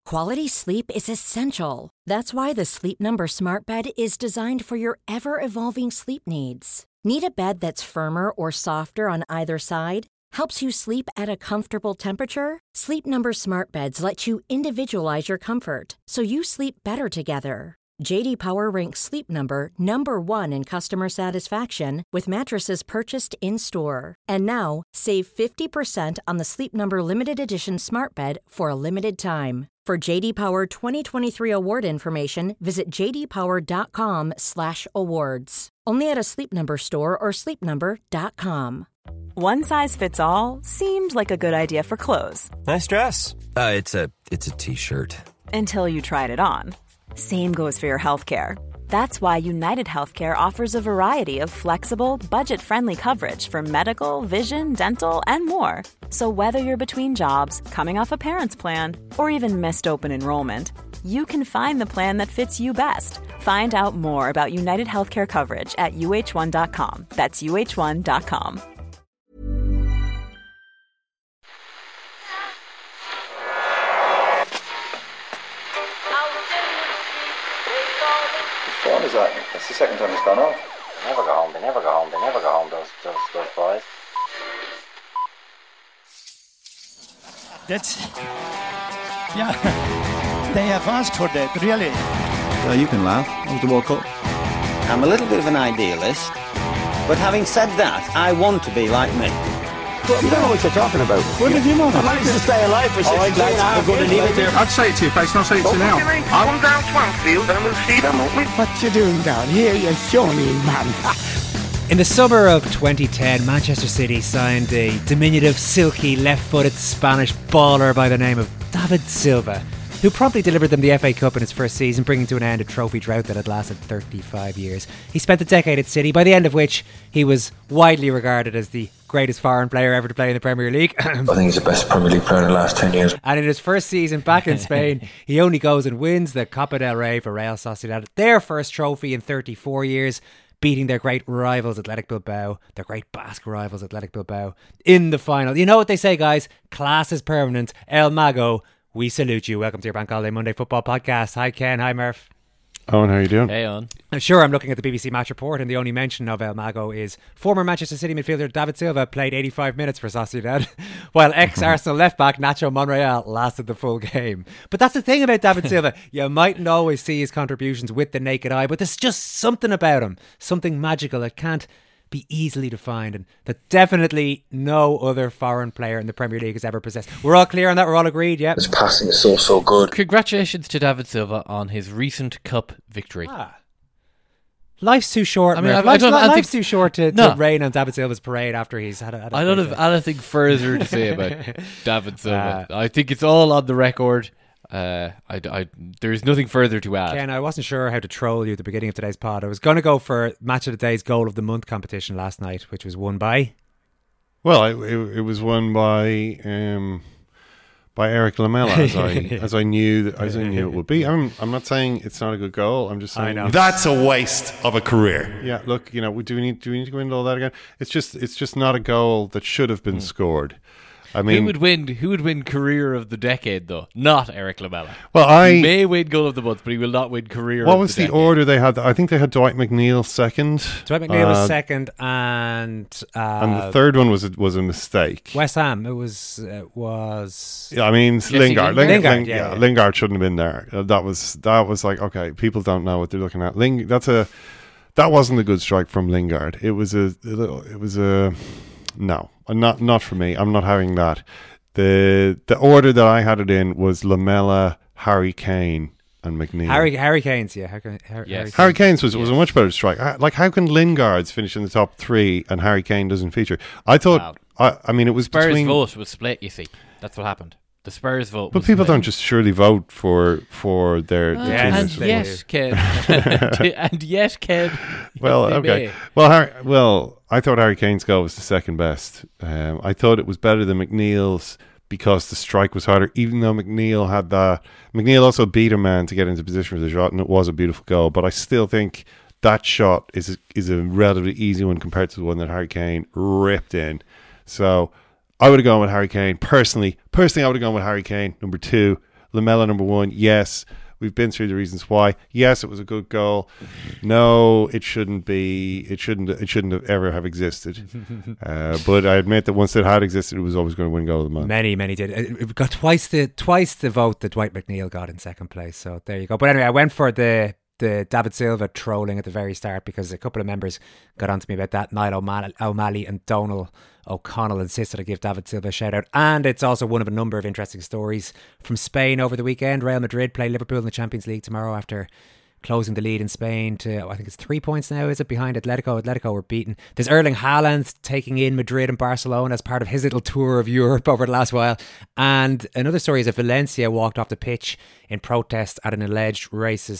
Quality sleep is essential. That's why the Sleep Number Smart Bed is designed for your ever-evolving sleep needs. Need a bed that's firmer or softer on either side? Helps you sleep at a comfortable temperature? Sleep Number Smart Beds let you individualize your comfort, so you sleep better together. J.D. Power ranks Sleep Number number 1 in customer satisfaction with mattresses purchased in-store. And now, save 50% on the Sleep Number Limited Edition Smart Bed for a limited time. For J.D. Power 2023 award information, visit jdpower.com/awards. Only at a Sleep Number store or sleepnumber.com. One size fits all seemed like a good idea for clothes. Nice dress. It's a t-shirt. Until you tried it on. Same goes for your healthcare. That's why United Healthcare offers a variety of flexible, budget-friendly coverage for medical, vision, dental, and more. So whether you're between jobs, coming off a parent's plan, or even missed open enrollment, you can find the plan that fits you best. Find out more about United Healthcare coverage at uh1.com. That's uh1.com. What is that? That's the second time it's gone off. They never go home, those boys. That's... Yeah, they have asked for that, really. You can laugh. It was the World Cup. I'm a little bit of an idealist, but having said that, I want to be like me. But you don't know what you're talking about. What did you know? I managed to stay alive for 6 years. I'm going to leave it there. I'd say it to your face, and I'll say it to you now. Come down to Anfield and we'll see them, won't we? What you doing down here, you shawny man? In the summer of 2010, Manchester City signed a diminutive, silky, left-footed Spanish baller by the name of David Silva, who promptly delivered them the FA Cup in his first season, bringing to an end a trophy drought that had lasted 35 years. He spent a decade at City, by the end of which he was widely regarded as the greatest foreign player ever to play in the Premier League. I think he's the best Premier League player in the last 10 years. And in his first season back in Spain, he only goes and wins the Copa del Rey for Real Sociedad, their first trophy in 34 years, beating their great rivals Athletic Bilbao, their great Basque rivals Athletic Bilbao, in the final. You know what they say, guys? Class is permanent. El Mago, we salute you. Welcome to your Bank Holiday Monday Football Podcast. Hi Ken, hi Murph. Owen, how are you doing? Hey, Owen. Sure, I'm looking at the BBC Match Report, and the only mention of El Mago is former Manchester City midfielder David Silva played 85 minutes for Sociedad, while ex-Arsenal left-back Nacho Monreal lasted the full game. But that's the thing about David Silva. You mightn't always see his contributions with the naked eye, but there's just something about him, something magical that can't be easily defined, and that definitely no other foreign player in the Premier League has ever possessed. We're all clear on that? We're all agreed, yeah? His passing is so good. Congratulations to David Silva on his recent cup victory. Life's too short. I mean, life's too short to rain on David Silva's parade after he's had a I don't have anything further to say about David Silva. I think it's all on the record. There's nothing further to add. Ken, I wasn't sure how to troll you at the beginning of today's pod. I was going to go for Match of the Day's Goal of the Month competition last night, which was won by... Well, it was won by Eric Lamela, as I knew it would be. I'm not saying it's not a good goal. I'm just saying that's a waste of a career. Yeah, look, do we need to go into all that again? It's just not a goal that should have been scored. I mean, who would win Career of the Decade though? Not Eric Lamela. Well, he may win Goal of the Month, but he will not win Career. What of was the the Decade. order they had? I think they had Dwight McNeil second. Dwight McNeil was second, and the third one was a mistake. West Ham. It was. Yeah, I mean Lingard. Lingard shouldn't have been there. That was like, okay, people don't know what they're looking at. That wasn't a good strike from Lingard. It was a. No, not for me. I'm not having that. The order that I had it in was Lamela, Harry Kane, and McNeil. Harry Kane's, yeah. Harry Kane's was a much better strike. Like, how can Lingard's finish in the top three and Harry Kane doesn't feature? I thought. I mean, it was Spurs between. vote was split. You see, that's what happened. The Spurs vote. But people don't just surely vote for their teams. Yes, Ken. And yes, Ken. Well, okay. Well, I thought Harry Kane's goal was the second best. I thought it was better than McNeil's because the strike was harder, even though McNeil had that. McNeil also beat a man to get into position for the shot, and it was a beautiful goal. But I still think that shot is a relatively easy one compared to the one that Harry Kane ripped in. So I would have gone with Harry Kane. Personally, I would have gone with Harry Kane. Number 2, Lamela number one. Yes, we've been through the reasons why. Yes, it was a good goal. No, it shouldn't be. It shouldn't have ever have existed. But I admit that once it had existed, it was always going to win goal of the month. Many did. It got twice the vote that Dwight McNeil got in second place. So there you go. But anyway, I went for the David Silva trolling at the very start because a couple of members got onto me about that. Niall O'Malley and Donal O'Connell insisted I give David Silva a shout out. And it's also one of a number of interesting stories from Spain over the weekend. Real Madrid play Liverpool in the Champions League tomorrow after closing the lead in Spain to, I think it's 3 points now, is it, behind Atletico? Atletico were beaten. There's Erling Haaland taking in Madrid and Barcelona as part of his little tour of Europe over the last while. And another story is that Valencia walked off the pitch in protest at alleged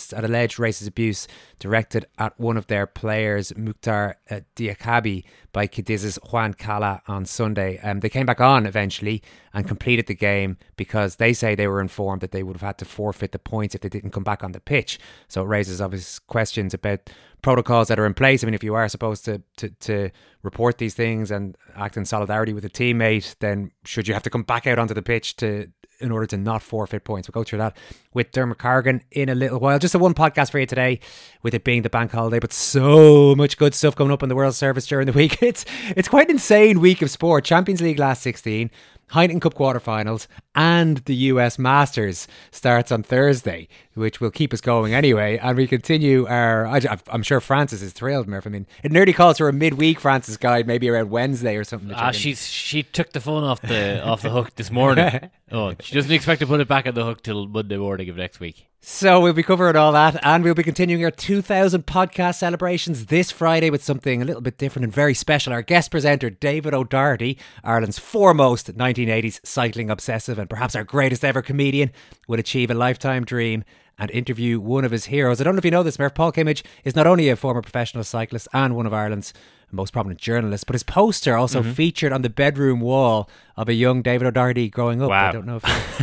racist abuse directed at one of their players, Mukhtar Diakabi, by Cadiz's Juan Cala on Sunday. They came back on eventually and completed the game because they say they were informed that they would have had to forfeit the points if they didn't come back on the pitch. So it raises obvious questions about protocols that are in place. I mean, if you are supposed to report these things and act in solidarity with a teammate, then should you have to come back out onto the pitch in order to not forfeit points? We'll go through that with Dermot Cargan in a little while. Just a one podcast for you today, with it being the bank holiday, but so much good stuff coming up in the World Service during the week. It's quite an insane week of sport. Champions League last 16, Heineken Cup quarterfinals, and the US Masters starts on Thursday, which will keep us going anyway. And we continue I'm sure Frances is thrilled, Murph. I mean, it nearly calls for a midweek Frances guide, maybe around Wednesday or something. She took the phone off the hook this morning. Oh, she doesn't expect to put it back on the hook till Monday morning of next week. So we'll be covering all that, and we'll be continuing our 2000 podcast celebrations this Friday with something a little bit different and very special. Our guest presenter, David O'Doherty, Ireland's foremost 1980s cycling obsessive and perhaps our greatest ever comedian, will achieve a lifetime dream and interview one of his heroes. I don't know if you know this, Murph. Paul Kimmage is not only a former professional cyclist and one of Ireland's most prominent journalists, but his poster also featured on the bedroom wall of a young David O'Doherty growing up. Wow. I don't know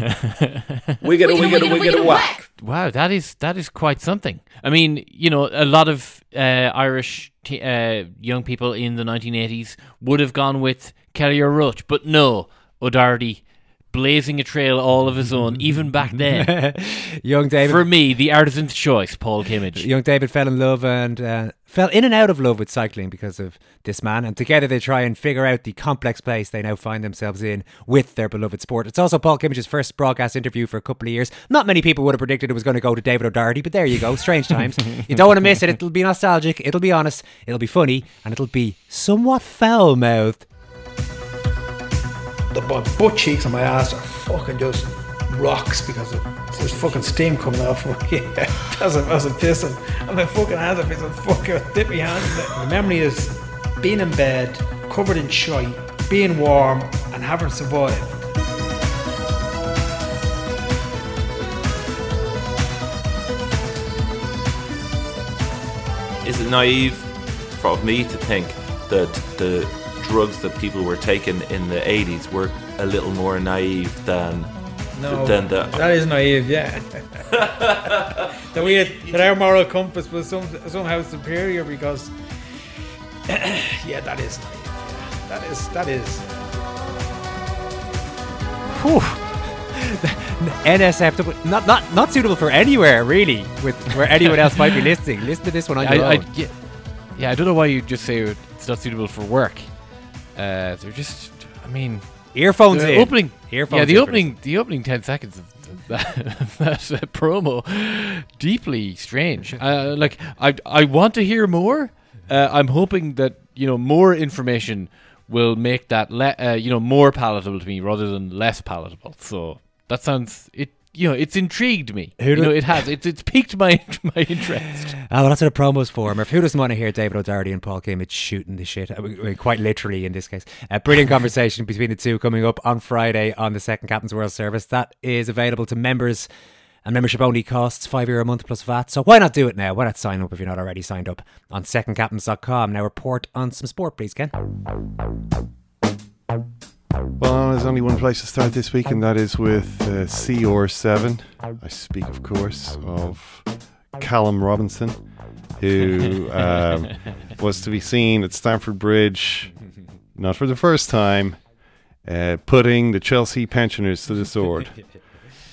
if we get a whack. Wow, that is quite something. I mean, you know, a lot of Irish young people in the 1980s would have gone with Kelly or Roach, but no, O'Doherty blazing a trail all of his own, even back then. Young David, for me, the artisan's choice, Paul Kimmage. Young David fell in love and fell in and out of love with cycling because of this man, and together they try and figure out the complex place they now find themselves in with their beloved sport. It's also Paul Kimmage's first broadcast interview for a couple of years. Not many people would have predicted it was going to go to David O'Doherty, but there you go. Strange times. You don't want to miss it. It'll be nostalgic, it'll be honest, it'll be funny, and it'll be somewhat foul-mouthed. The butt cheeks on my ass are fucking just rocks because there's fucking steam coming off. Yeah, I was pissing. And my fucking hands are pissing. Fucking dip my hands in it. The memory is being in bed, covered in shite, being warm, and having survived. Is it naive for me to think that the drugs that people were taking in the 80s were a little more naive than that is naive, yeah. that our moral compass was somehow superior because yeah, that is naive. That is Whew. NSFW, not suitable for anywhere really, with where anyone else might be listening. Listen to this one on your own. I don't know why you just say it's not suitable for work. They're just, I mean, earphones in. Opening, earphones. Yeah, the opening 10 seconds of that promo, deeply strange. I want to hear more. I'm hoping that more information will make that more palatable to me rather than less palatable. So that sounds it. It's intrigued me. It has. It's piqued my interest. Well, that's what a promo's for. Murph, who doesn't want to hear David O'Doherty and Paul Kimmage shooting the shit? I mean, quite literally in this case. A brilliant conversation between the two coming up on Friday on the Second Captain's World Service. That is available to members, and membership only costs €5 a month plus VAT. So why not do it now? Why not sign up if you're not already signed up on secondcaptains.com? Now report on some sport, please, Ken. Well, there's only one place to start this week, and that is with CR7. I speak, of course, of Callum Robinson, who was to be seen at Stamford Bridge, not for the first time, putting the Chelsea pensioners to the sword.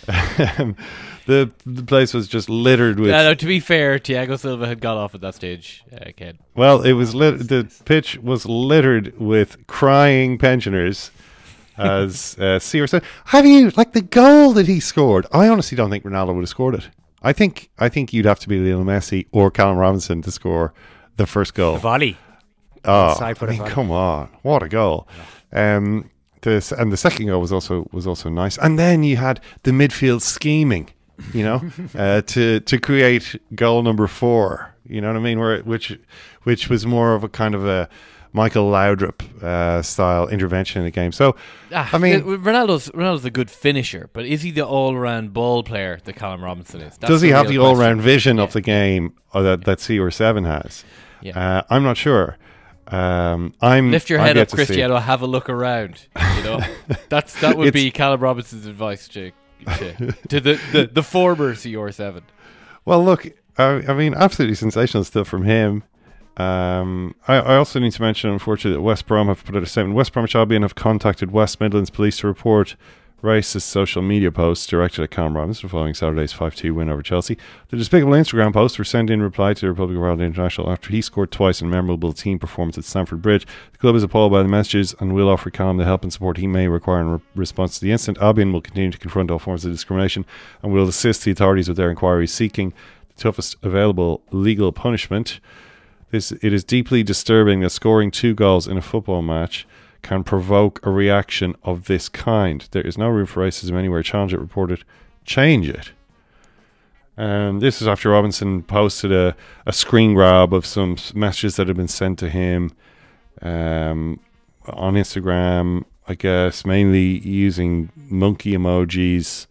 The place was just littered with. No, to be fair, Thiago Silva had got off at that stage. Ken. Well, it was the pitch was littered with crying pensioners. As Seor said, have you the goal that he scored? I honestly don't think Ronaldo would have scored it. I think you'd have to be Lionel Messi or Callum Robinson to score the first goal. The volley. Oh, come on! What a goal! And the second goal was also nice. And then you had the midfield scheming, to create goal number 4. You know what I mean? Which was more of a kind of a Michael Laudrup style intervention in the game. So, I mean, Ronaldo's a good finisher, but is he the all-round ball player that Callum Robinson is? Does he have the all-round vision of the game that CR7 has? Yeah. I'm not sure. Lift your head up, Cristiano. Have a look around. That would be Callum Robinson's advice to the former CR7. Well, look, I mean, absolutely sensational stuff from him. I also need to mention, unfortunately, that West Brom have put out a statement. West Bromwich Albion have contacted West Midlands Police to report racist social media posts directed at Callum Robinson following Saturday's 5-2 win over Chelsea. The despicable Instagram posts were sent in reply to the Republic of Ireland International after he scored twice in a memorable team performance at Stamford Bridge. The club is appalled by the messages and will offer Callum the help and support he may require in response to the incident. Albion will continue to confront all forms of discrimination and will assist the authorities with their inquiries, seeking the toughest available legal punishment. It is deeply disturbing that scoring 2 goals in a football match can provoke a reaction of this kind. There is no room for racism anywhere. Challenge It reported, change it. And this is after Robinson posted a screen grab of some messages that had been sent to him on Instagram, I guess, mainly using monkey emojis.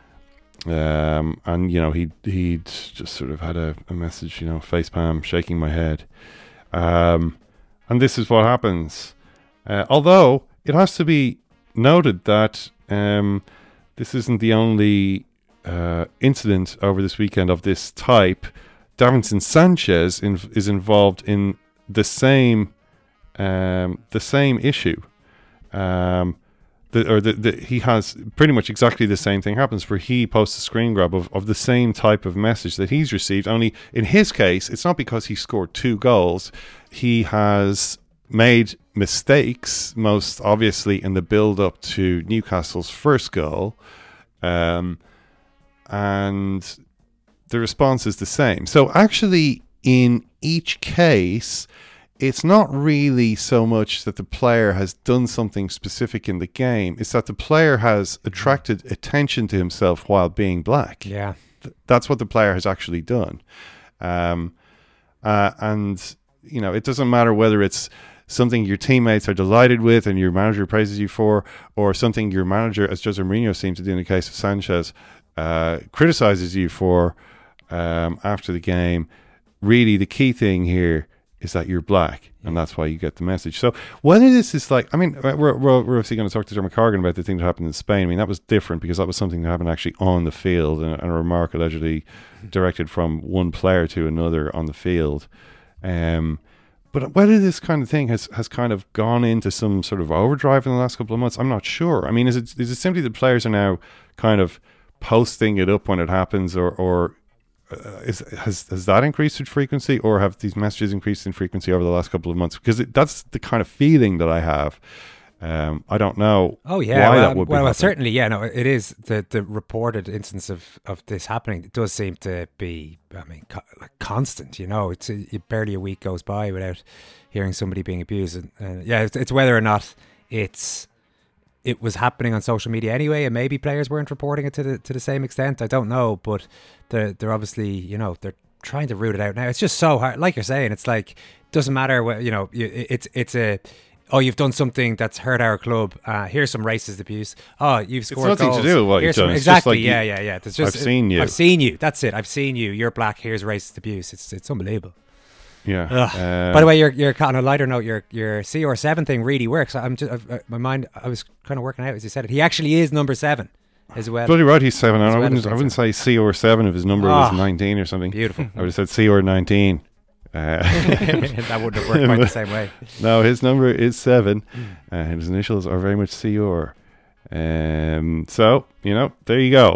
And he'd just sort of had a message, facepalm, shaking my head. And this is what happens. Although it has to be noted that this isn't the only incident over this weekend of this type. Davinson Sanchez is involved in the same issue. He has pretty much exactly the same thing happens, where he posts a screen grab of the same type of message that he's received. Only in his case, it's not because he scored 2 goals. He has made mistakes, most obviously in the build-up to Newcastle's first goal, and the response is the same. So actually, in each case, it's not really so much that the player has done something specific in the game. It's that the player has attracted attention to himself while being black. Yeah. That's what the player has actually done. And, it doesn't matter whether it's something your teammates are delighted with and your manager praises you for, or something your manager, as Jose Mourinho seems to do in the case of Sanchez, criticizes you for after the game. Really, the key thing here is that you're black, and that's why you get the message. So whether this is we're obviously going to talk to Dermot Corrigan about the thing that happened in Spain. I mean, that was different because that was something that happened actually on the field, and a remark allegedly directed from one player to another on the field. But whether this kind of thing has kind of gone into some sort of overdrive in the last couple of months, I'm not sure. I mean, is it simply that players are now kind of posting it up when it happens, or has that increased in frequency, or have these messages increased in frequency over the last couple of months? Because that's the kind of feeling that I have. I don't know. Oh yeah, why that would be happening. Certainly, yeah. No, it is the reported instance of this happening. It does seem to be, constant. It's barely a week goes by without hearing somebody being abused. And it's whether or not it was happening on social media anyway, and maybe players weren't reporting it to the same extent. I don't know, but they're obviously, they're trying to root it out now. It's just so hard. Like you're saying, it's like, it doesn't matter what, you've done something that's hurt our club. Here's some racist abuse. Oh, you've scored goals. It's nothing to do with what you've done. Exactly. It's just yeah. It's just, I've seen you. I've seen you. That's it. I've seen you. You're black. Here's racist abuse. It's unbelievable. Yeah. By the way, you're on a lighter note. Your CR7 thing really works. My mind. I was kind of working out as you said it. He actually is number 7 as well. Bloody right, he's 7. I wouldn't say CR7 if his number was 19 or something. Beautiful. I would have said CR19. That wouldn't have worked quite the same way. No, his number is 7, and his initials are very much CR. So there you go.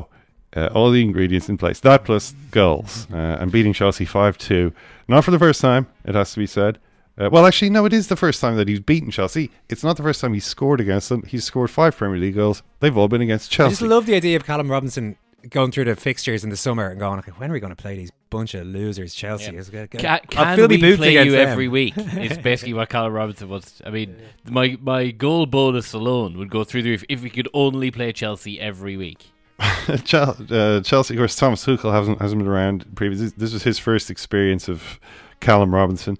all the ingredients in place. That plus goals. And beating Chelsea 5-2. Not for the first time, it has to be said. Well, actually, no, it is the first time that he's beaten Chelsea. It's not the first time he's scored against them. He's scored 5 Premier League goals. They've all been against Chelsea. I just love the idea of Callum Robinson going through the fixtures in the summer and going, okay, when are we going to play these bunch of losers, Chelsea? Yeah. Can we play you every week? Is basically what Callum Robinson wants. I mean, my goal bonus alone would go through the roof if we could only play Chelsea every week. Chelsea, of course, Thomas Tuchel hasn't been around previously. This was his first experience of Callum Robinson.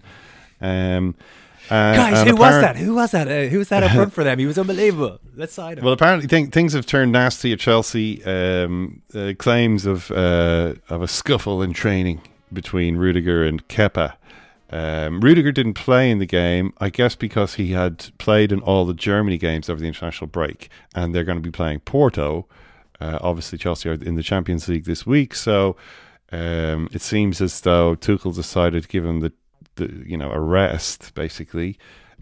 Guys, who was that? Who was that up front for them? He was unbelievable. Let's sign him. Well, apparently things have turned nasty at Chelsea. Claims of a scuffle in training between Rudiger and Kepa. Rudiger didn't play in the game, I guess because he had played in all the Germany games over the international break, and they're going to be playing Porto. Obviously, Chelsea are in the Champions League this week, so it seems as though Tuchel decided to give him the a rest, basically,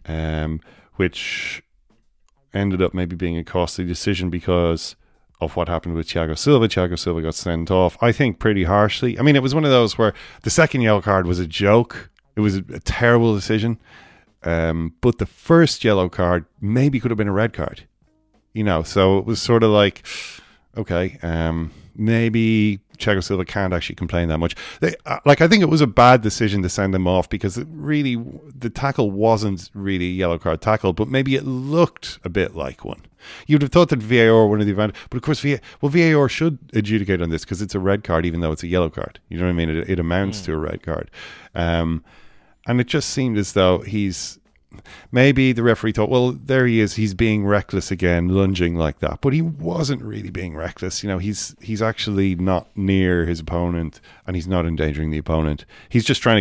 which ended up maybe being a costly decision because of what happened with Thiago Silva. Thiago Silva got sent off, I think, pretty harshly. I mean, it was one of those where the second yellow card was a joke. It was a terrible decision. But the first yellow card maybe could have been a red card. So it was sort of like, okay, maybe Thiago Silva can't actually complain that much. I think it was a bad decision to send him off because the tackle wasn't really a yellow card tackle, but maybe it looked a bit like one. You'd have thought that VAR would have the advantage, but of course VAR should adjudicate on this because it's a red card even though it's a yellow card. You know what I mean? It amounts to a red card. And it just seemed as though maybe the referee thought, well, there he is. He's being reckless again, lunging like that. But he wasn't really being reckless. He's actually not near his opponent, and he's not endangering the opponent. He's just trying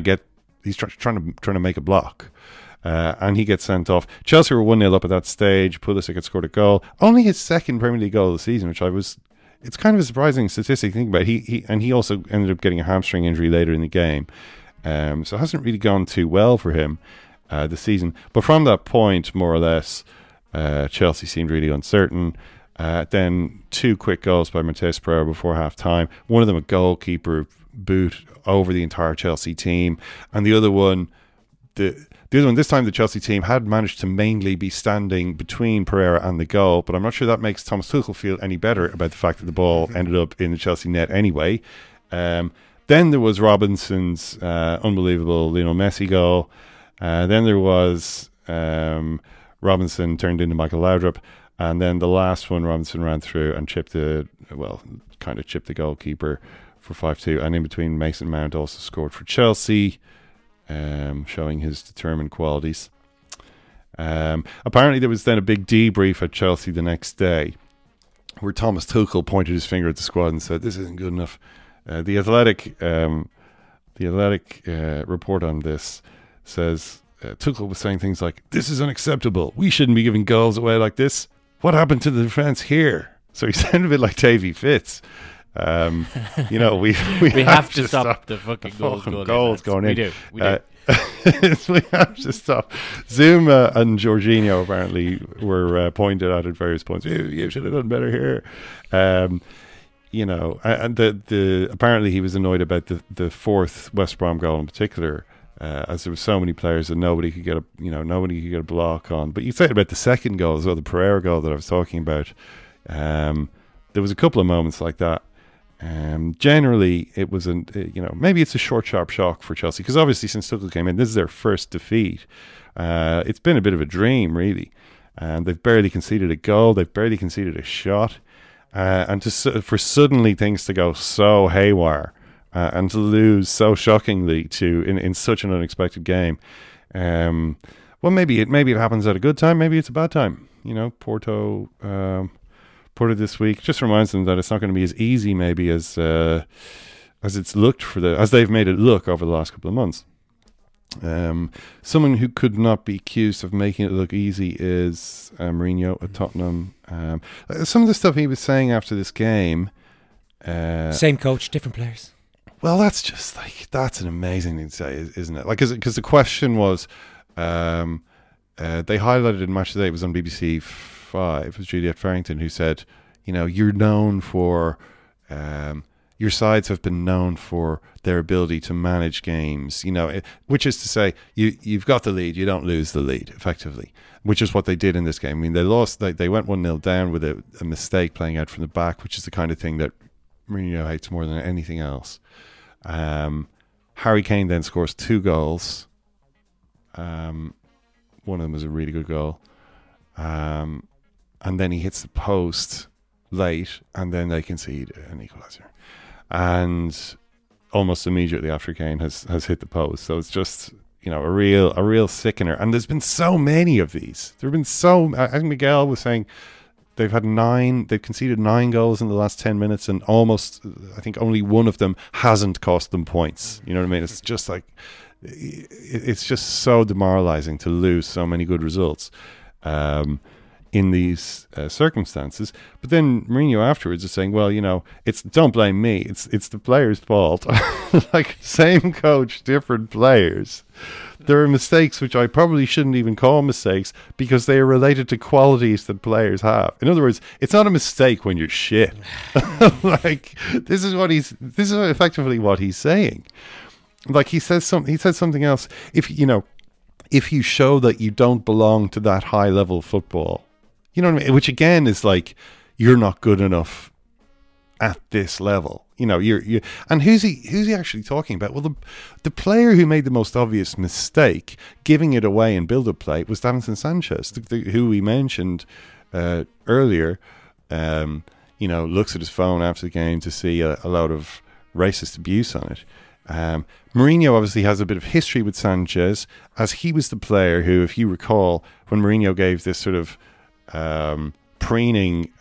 to make a block, and he gets sent off. Chelsea were 1-0 up at that stage. Pulisic had scored a goal, only his second Premier League goal of the season, which it's kind of a surprising statistic to think about. He also ended up getting a hamstring injury later in the game, so it hasn't really gone too well for him. The season, but from that point, more or less, Chelsea seemed really uncertain. Then 2 quick goals by Matheus Pereira before half time. One of them a goalkeeper boot over the entire Chelsea team, and the other one, this time the Chelsea team had managed to mainly be standing between Pereira and the goal, but I'm not sure that makes Thomas Tuchel feel any better about the fact that the ball ended up in the Chelsea net anyway. Then there was Robinson's unbelievable Lionel Messi goal. Then there was Robinson turned into Michael Laudrup, and then the last one Robinson ran through and chipped the goalkeeper for 5-2, and in between Mason Mount also scored for Chelsea, showing his determined qualities. Apparently there was then a big debrief at Chelsea the next day where Thomas Tuchel pointed his finger at the squad and said, this isn't good enough. The Athletic report on this says Tuchel was saying things like, this is unacceptable. We shouldn't be giving goals away like this. What happened to the defence here? So he sounded a bit like Davy Fitz. We have to stop the fucking goals going in. We do. We have to stop. Zuma and Jorginho apparently were pointed out at various points. You should have done better here. And apparently he was annoyed about the fourth West Brom goal in particular. As there were so many players that nobody could get a block on. But you said about the second goal as well, the Pereira goal that I was talking about. There was a couple of moments like that. Generally, it was maybe it's a short, sharp shock for Chelsea because obviously since Tuchel came in, this is their first defeat. It's been a bit of a dream, really, and they've barely conceded a goal, they've barely conceded a shot, and for suddenly things to go so haywire. And to lose so shockingly in such an unexpected game, well, maybe it happens at a good time, maybe it's a bad time. Porto this week just reminds them that it's not going to be as easy, maybe as it's looked as they've made it look over the last couple of months. Someone who could not be accused of making it look easy is Mourinho at Tottenham. Some of the stuff he was saying after this game. Same coach, different players. Well, that's an amazing thing to say, isn't it? Because the question was, they highlighted in Match Today, it was on BBC 5, it was Juliet Farrington who said, you're known for your sides have been known for their ability to manage games, which is to say, you've got the lead, you don't lose the lead, effectively, which is what they did in this game. I mean, they lost, they went 1-0 down with a mistake playing out from the back, which is the kind of thing that Mourinho hates more than anything else. Harry Kane then scores 2 goals. One of them was a really good goal. And then he hits the post late, and then they concede an equaliser. And almost immediately after, Kane has hit the post. So it's just, a real sickener. And there's been so many of these. There have been I think Miguel was saying they've conceded 9 goals in the last 10 minutes, and almost, I think only one of them hasn't cost them points. You know what I mean? It's just like, it's just so demoralizing to lose so many good results in these circumstances. But then Mourinho afterwards is saying, well, don't blame me, it's the players' fault. Like, same coach, different players. There are mistakes which I probably shouldn't even call mistakes, because they are related to qualities that players have. In other words, it's not a mistake when you're shit. Like, this is effectively what he's saying. Like, he says something else. If you show that you don't belong to that high level football, you know what I mean? Which again is like, you're not good enough at this level. You're and who's he actually talking about? Well, the player who made the most obvious mistake, giving it away in build-up play, was Davinson Sanchez, who we mentioned earlier. Looks at his phone after the game to see a lot of racist abuse on it. Mourinho obviously has a bit of history with Sanchez, as he was the player who, if you recall, when Mourinho gave this sort of preening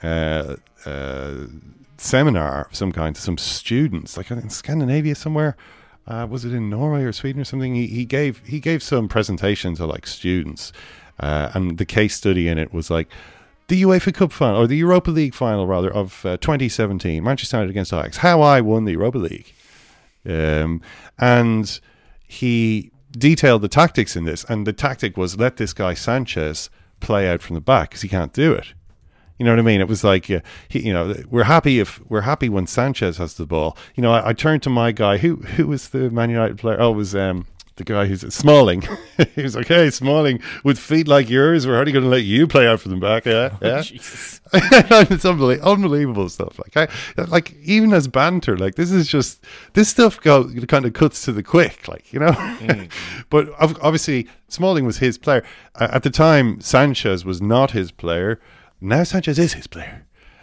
seminar of some kind to some students, like in Scandinavia somewhere, was it in Norway or Sweden or something? He gave some presentation to like students, and the case study in it was like the UEFA Cup final, or the Europa League final rather, of 2017, Manchester United against Ajax, how I won the Europa League. And he detailed the tactics in this, and the tactic was, let this guy Sanchez play out from the back, because he can't do it. You know what I mean? It was like, we're happy when Sanchez has the ball. I turned to my guy, who was the Man United player? Oh, it was the guy who's Smalling. He was like, hey, Smalling, with feet like yours, we're only going to let you play out from the back. Yeah. Jesus. It's unbelievable stuff. Like even as banter, like this stuff kind of cuts to the quick, But obviously, Smalling was his player at the time. Sanchez was not his player. Now Sanchez is his player.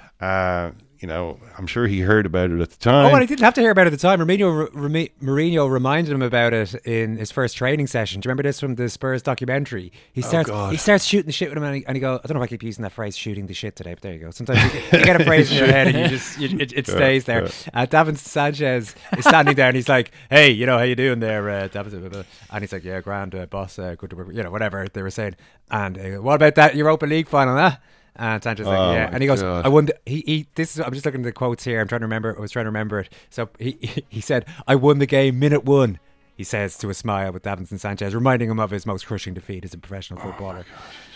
I'm sure he heard about it at the time. Oh, and he didn't have to hear about it at the time. Mourinho reminded him about it in his first training session. Do you remember this from the Spurs documentary? He starts shooting the shit with him, and he goes, I don't know if I keep using that phrase, shooting the shit today, but there you go. Sometimes you get a phrase in your head and it stays there. Davinson Sanchez is standing there and he's like, hey, how you doing there, Davinson? And he's like, yeah, grand, boss, good to work, whatever they were saying. And what about that Europa League final, huh? And Sanchez like, yeah, and he goes, God. I won. I'm just looking at the quotes here. I was trying to remember it. So he said, I won the game minute 1. He says to a smile with Davinson Sanchez, reminding him of his most crushing defeat as a professional footballer.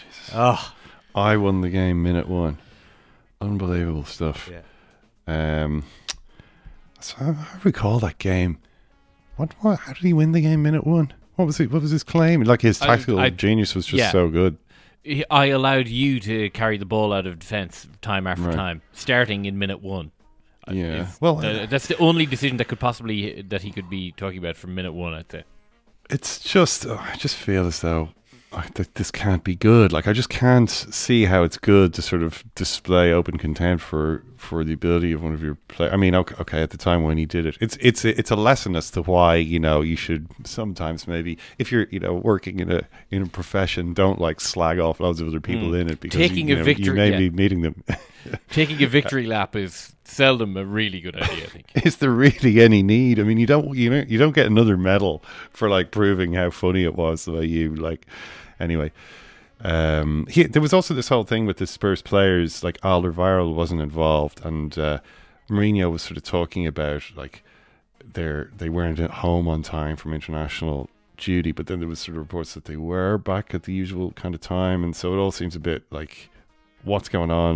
I won the game minute 1. Unbelievable stuff. Yeah. So I recall that game. What? How did he win the game minute 1? What was his claim? Like, his tactical genius was just so good. I allowed you to carry the ball out of defence time after time, starting in minute 1. Yeah, that's the only decision that he could be talking about from minute 1, I'd say. It's just, I just feel as though this can't be good. Like, I just can't see how it's good to sort of display open contempt for the ability of one of your players. I mean, okay, at the time when he did it, it's a lesson as to why you should sometimes, maybe if you're working in a profession, don't like slag off loads of other people in it, because you may be meeting them. Taking a victory lap is seldom a really good idea, I think. Is there really any need? I mean, you don't get another medal for like proving how funny it was the way you like. Anyway, there was also this whole thing with the Spurs players, like Alderweireld wasn't involved, and Mourinho was sort of talking about like they weren't at home on time from international duty, but then there was sort of reports that they were back at the usual kind of time, and so it all seems a bit like, what's going on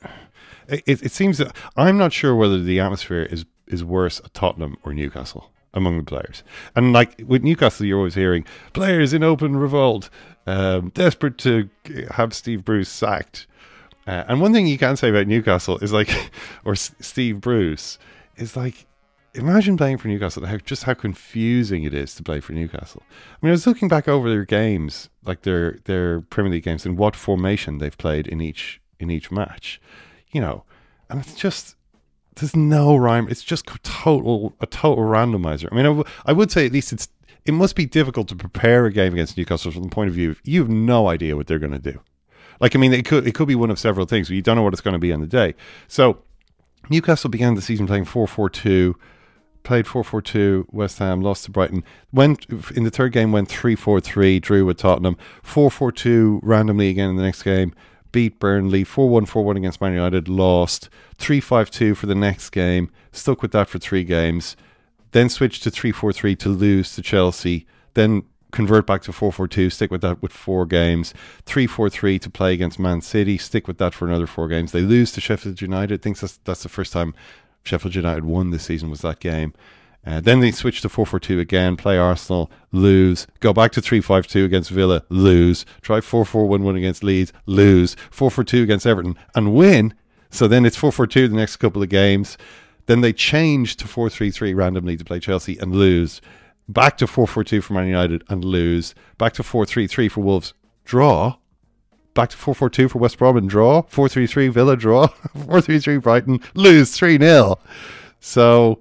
it seems that I'm not sure whether the atmosphere is worse at Tottenham or Newcastle among the players. And like with Newcastle, you're always hearing players in open revolt, desperate to have Steve Bruce sacked. And one thing you can say about Newcastle is like, or Steve Bruce, is like, imagine playing for Newcastle, just how confusing it is to play for Newcastle. I mean, I was looking back over their games, like their Premier League games, and what formation they've played in each match, you know, and it's just, there's no rhyme. It's just a total randomizer. I mean, I would say at least it must be difficult to prepare a game against Newcastle from the point of view of you have no idea what they're going to do. Like, I mean, it could be one of several things, but you don't know what it's going to be on the day. So Newcastle began the season playing 4-4-2, played 4-4-2, West Ham, lost to Brighton, went in the third game, went 3-4-3, drew with Tottenham, 4-4-2 randomly again in the next game, beat Burnley, 4-1, 4-1 against Man United, lost, 3-5-2 for the next game, stuck with that for 3 games, then switched to 3-4-3 to lose to Chelsea, then convert back to 4-4-2, stick with that with 4 games, 3-4-3 to play against Man City, stick with that for another 4 games. They lose to Sheffield United. I think that's the first time Sheffield United won this season was that game. Then they switch to 4-4-2 again, play Arsenal, lose, go back to 3-5-2 against Villa, lose, try 4-4-1-1 against Leeds, lose, 4-4-2 against Everton and win. So then it's 4-4-2 the next couple of games. Then they change to 4-3-3 randomly to play Chelsea and lose. Back to 4-4-2 for Man United and lose. Back to 4-3-3 for Wolves, draw. Back to 4-4-2 for West Brom and draw. 4-3-3 Villa, draw. 4-3-3 Brighton, lose 3-0. So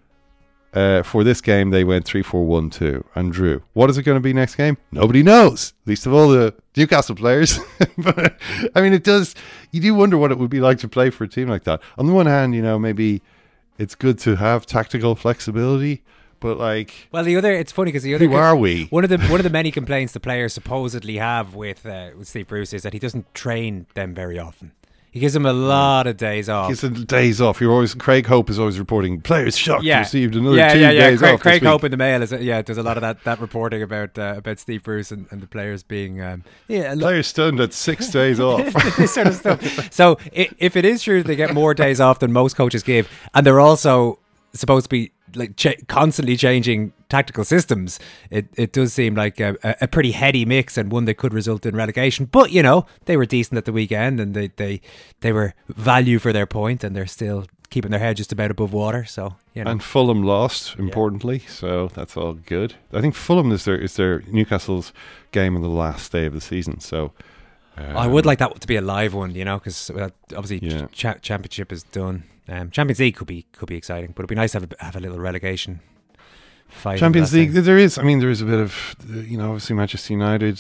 for this game, they went 3-4-1-2 and drew. What is it going to be next game? Nobody knows, least of all the Newcastle players. But I mean, it does. You do wonder what it would be like to play for a team like that. On the one hand, you know, maybe it's good to have tactical flexibility. But like, well, it's funny because who are we? One of the many complaints the players supposedly have with Steve Bruce is that he doesn't train them very often. He gives them a lot of days off. He gives them days off. Craig Hope is always reporting players shocked received another 2 days off. Craig Hope in the Mail is there's a lot of that reporting about Steve Bruce and the players being players stunned at 6 days off. This sort of stuff. So if it is true they get more days off than most coaches give, and they're also supposed to be like constantly changing tactical systems, it does seem like a pretty heady mix and one that could result in relegation. But you know, they were decent at the weekend and they were value for their point, and they're still keeping their head just about above water. So you know. And Fulham lost importantly, so that's all good. I think Fulham is their Newcastle's game on the last day of the season. So I would like that to be a live one, you know, because obviously Championship is done. Champions League could be exciting, but it'd be nice to have a little relegation fight. Champions League, there is a bit of, you know, obviously Manchester United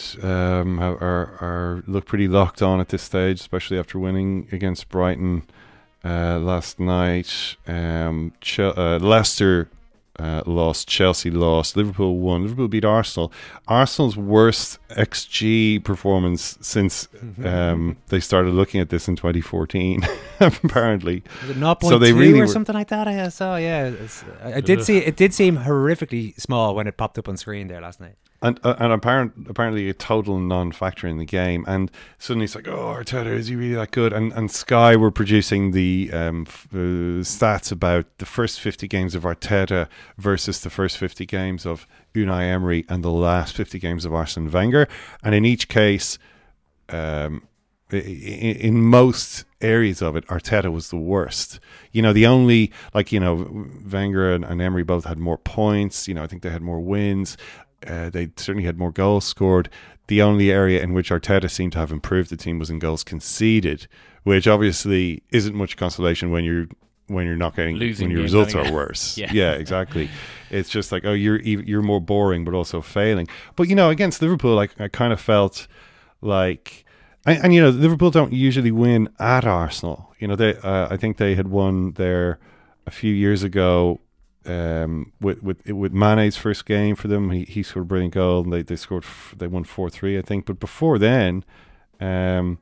are look pretty locked on at this stage, especially after winning against Brighton last night. Leicester lost, Chelsea lost, Liverpool won. Liverpool beat Arsenal. Arsenal's worst XG performance since they started looking at this in 2014, apparently. Was it 0.2 so they really or something like that? I saw, it did seem horrifically small when it popped up on screen there last night. And apparently a total non-factor in the game. And suddenly it's like, oh, Arteta, is he really that good? And Sky were producing the stats about the first 50 games of Arteta versus the first 50 games of Unai Emery and the last 50 games of Arsene Wenger. And in each case, in most areas of it, Arteta was the worst. You know, the only, like, you know, Wenger and Emery both had more points. You know, I think they had more wins. They certainly had more goals scored. The only area in which Arteta seemed to have improved the team was in goals conceded, which obviously isn't much consolation when you're not getting losing, when your results are worse. Yeah, exactly. It's just like, oh, you're more boring, but also failing. But you know, against Liverpool, I kind of felt like, and you know, Liverpool don't usually win at Arsenal. You know, they I think they had won there a few years ago. With Mane's first game for them, he scored a brilliant goal, and they won 4-3, I think. But before then, it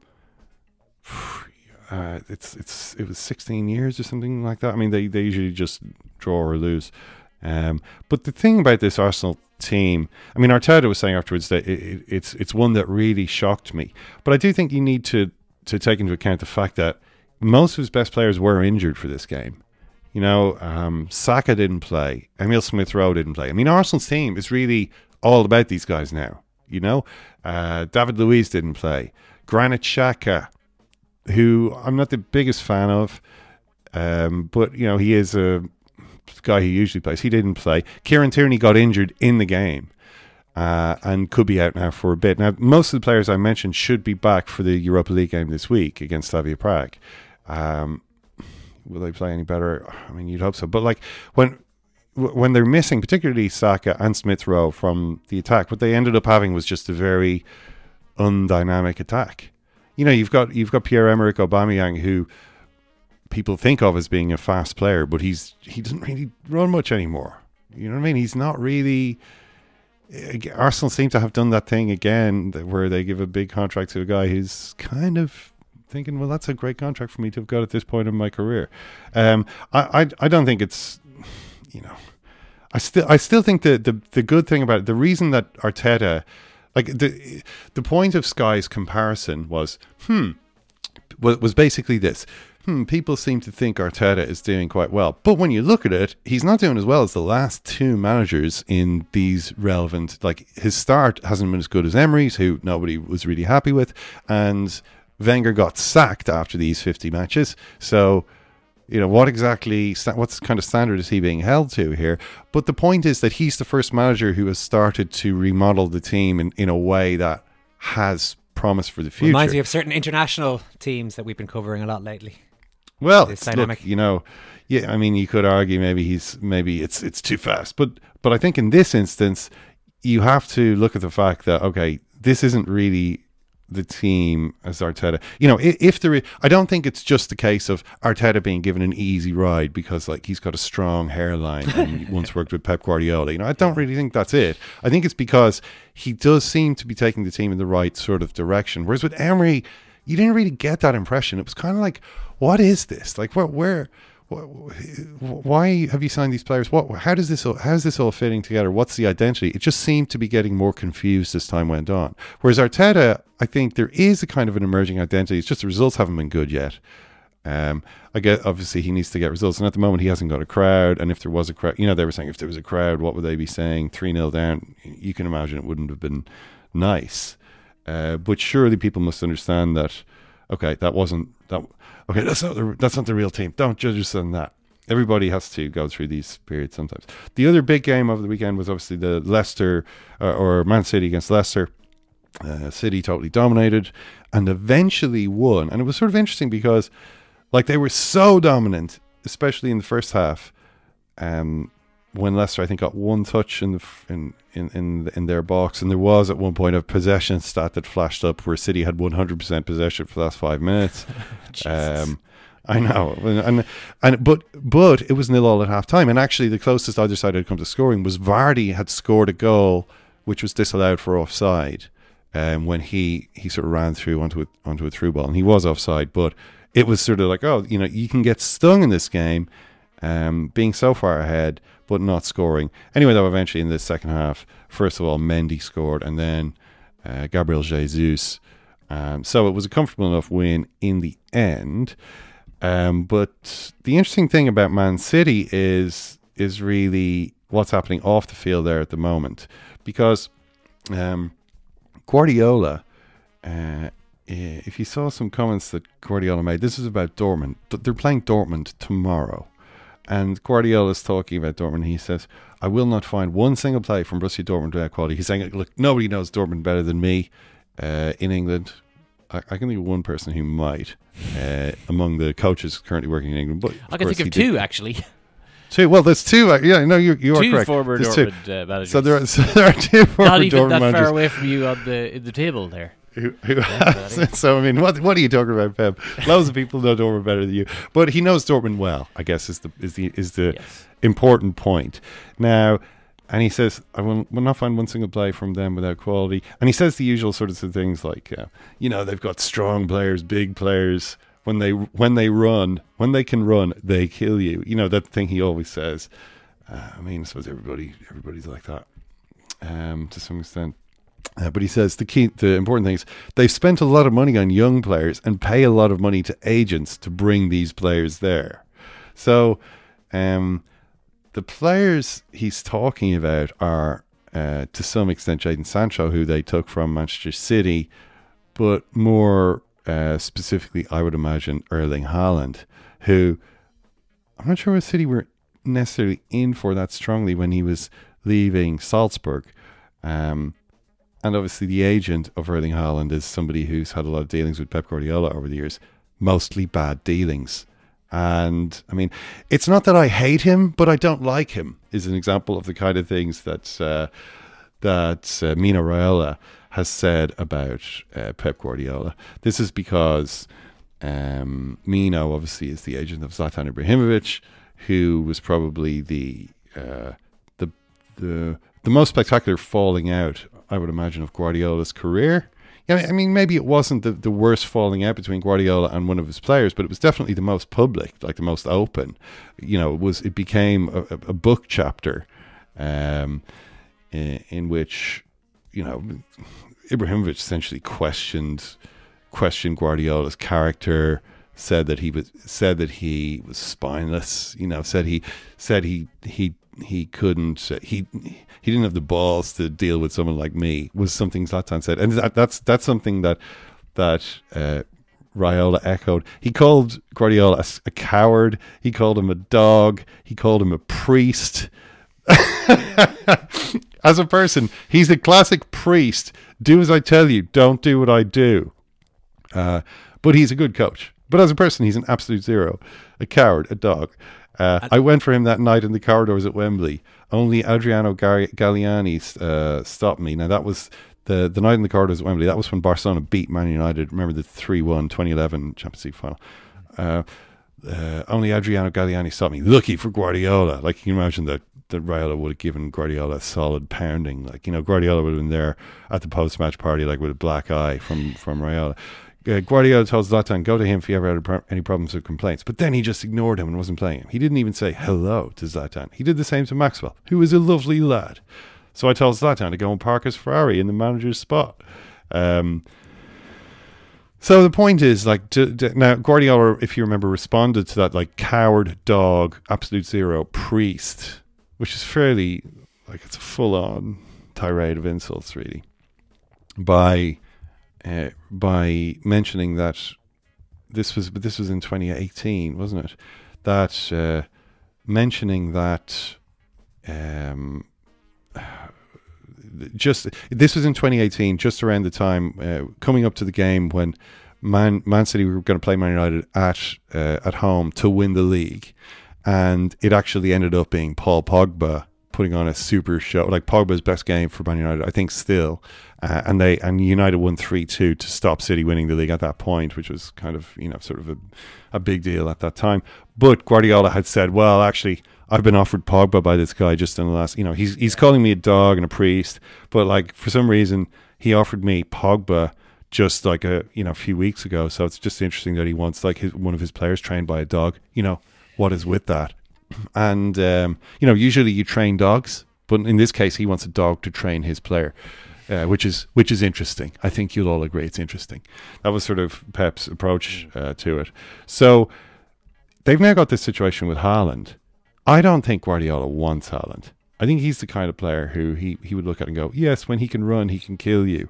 was 16 years or something like that. I mean, they usually just draw or lose. But the thing about this Arsenal team, I mean, Arteta was saying afterwards that it's one that really shocked me. But I do think you need to take into account the fact that most of his best players were injured for this game. You know, Saka didn't play. Emile Smith-Rowe didn't play. I mean, Arsenal's team is really all about these guys now. You know, David Luiz didn't play. Granit Xhaka, who I'm not the biggest fan of, but, you know, he is a guy who usually plays. He didn't play. Kieran Tierney got injured in the game and could be out now for a bit. Now, most of the players I mentioned should be back for the Europa League game this week against Slavia Prague. Will they play any better? I mean, you'd hope so. But like when they're missing, particularly Saka and Smith-Rowe from the attack, what they ended up having was just a very undynamic attack. You know, you've got Pierre-Emerick Aubameyang, who people think of as being a fast player, but he doesn't really run much anymore. You know what I mean? He's not really. Arsenal seem to have done that thing again, where they give a big contract to a guy who's kind of thinking, well, that's a great contract for me to have got at this point in my career. I don't think it's, you know, I still think the good thing about it, the reason that Arteta, like the point of Sky's comparison was basically this. People seem to think Arteta is doing quite well. But when you look at it, he's not doing as well as the last two managers in these relevant, like his start hasn't been as good as Emery's, who nobody was really happy with. And Wenger got sacked after these 50 matches. So, you know, what kind of standard is he being held to here? But the point is that he's the first manager who has started to remodel the team in a way that has promise for the future. Reminds me of certain international teams that we've been covering a lot lately. Well, look, you know, yeah, I mean, you could argue maybe it's too fast, but I think in this instance, you have to look at the fact that, okay, this isn't really the team as Arteta. You know, I don't think it's just the case of Arteta being given an easy ride because, like, he's got a strong hairline and he once worked with Pep Guardiola. You know, I don't really think that's it. I think it's because he does seem to be taking the team in the right sort of direction. Whereas with Emery, you didn't really get that impression. It was kind of like, what is this? Like, why have you signed these players? How is this all fitting together? What's the identity? It just seemed to be getting more confused as time went on. Whereas Arteta, I think there is a kind of an emerging identity. It's just the results haven't been good yet. I get, obviously he needs to get results, and at the moment he hasn't got a crowd. And if there was a crowd, you know, they were saying if there was a crowd, what would they be saying? 3-0 down. You can imagine it wouldn't have been nice. But surely people must understand that. Okay, that wasn't that. Okay, that's not the real team. Don't judge us on that. Everybody has to go through these periods sometimes. The other big game of the weekend was obviously the Leicester or Man City against Leicester. City totally dominated and eventually won. And it was sort of interesting because, like, they were so dominant, especially in the first half. When Leicester, I think, got one touch in their box, and there was at one point a possession stat that flashed up where City had 100% possession for the last 5 minutes. I know, but it was 0-0 at half time, and actually the closest either side had come to scoring was Vardy had scored a goal which was disallowed for offside, when he sort of ran through onto a through ball, and he was offside, but it was sort of like, oh, you know, you can get stung in this game, being so far ahead but not scoring. Anyway, though, eventually in the second half, first of all, Mendy scored, and then Gabriel Jesus. So it was a comfortable enough win in the end. But the interesting thing about Man City is really what's happening off the field there at the moment. Because Guardiola, if you saw some comments that Guardiola made, this is about Dortmund. They're playing Dortmund tomorrow. And Guardiola's talking about Dortmund. He says, I will not find one single play from Borussia Dortmund without quality. He's saying, look, nobody knows Dortmund better than me in England. I can think of one person who might among the coaches currently working in England. But I can think of two, actually. Two? Well, there's two. Yeah, no, you are correct. Two former Dortmund managers. So there are two former Not even Dortmund that managers. far away from you on the table there. So I mean, what are you talking about, Pep? Loads of people know Dortmund better than you, but he knows Dortmund well, I guess is the yes. important point. Now, and he says, I will not find one single play from them without quality. And he says the usual sorts of things like, they've got strong players, big players. When they can run, they kill you. You know, that thing he always says. I mean, I suppose everybody's like that to some extent. But he says the important thing is they've spent a lot of money on young players and pay a lot of money to agents to bring these players there. So the players he's talking about are, to some extent, Jadon Sancho, who they took from Manchester City, but more specifically, I would imagine, Erling Haaland, who I'm not sure what City were necessarily in for that strongly when he was leaving Salzburg. And obviously the agent of Erling Haaland is somebody who's had a lot of dealings with Pep Guardiola over the years, mostly bad dealings. And I mean, it's not that I hate him, but I don't like him, is an example of the kind of things that Mino Raiola has said about Pep Guardiola. This is because Mino obviously is the agent of Zlatan Ibrahimovic, who was probably the most spectacular falling out, I would imagine, of Guardiola's career. Yeah, I mean, maybe it wasn't the worst falling out between Guardiola and one of his players, but it was definitely the most public, like the most open. You know, it became a book chapter in which, you know, Ibrahimovic essentially questioned Guardiola's character, said that he was spineless. You know, said he couldn't. He didn't have the balls to deal with someone like me, was something Zlatan said, and that's something that Raiola echoed. He called Guardiola a coward. He called him a dog. He called him a priest. As a person, he's a classic priest. Do as I tell you. Don't do what I do. But he's a good coach. But as a person, he's an absolute zero. A coward, a dog. I went for him that night in the corridors at Wembley. Only Adriano Galliani stopped me. Now, that was the night in the corridors at Wembley. That was when Barcelona beat Man United. Remember the 3-1 2011 Champions League final. Only Adriano Galliani stopped me. Lucky for Guardiola. Like, you can imagine that Raiola would have given Guardiola a solid pounding. Like, you know, Guardiola would have been there at the post-match party, like, with a black eye from Raiola. Guardiola told Zlatan, go to him if you ever had any problems or complaints. But then he just ignored him and wasn't playing him. He didn't even say hello to Zlatan. He did the same to Maxwell, who was a lovely lad. So I told Zlatan to go and park his Ferrari in the manager's spot. So the point is, like, now Guardiola, if you remember, responded to that, like, coward, dog, absolute zero, priest, which is fairly, like, it's a full-on tirade of insults, really, by mentioning that this was in 2018, wasn't it? That mentioning that this was in 2018, just around the time coming up to the game when Man City were going to play Man United at home to win the league, and it actually ended up being Paul Pogba putting on a super show, like Pogba's best game for Man United, I think, still. And United won 3-2 to stop City winning the league at that point, which was kind of, you know, sort of a big deal at that time. But Guardiola had said, well, actually, I've been offered Pogba by this guy just in the last, you know, he's calling me a dog and a priest, but, like, for some reason he offered me Pogba just like a few weeks ago. So it's just interesting that he wants, like, one of his players trained by a dog. You know, what is with that? And you know, usually you train dogs, but in this case he wants a dog to train his player, which is interesting. I think you'll all agree it's interesting. That was sort of Pep's approach to it. So they've now got this situation with Haaland. I don't think Guardiola wants Haaland. I think he's the kind of player who he would look at and go, yes, when he can run, he can kill you.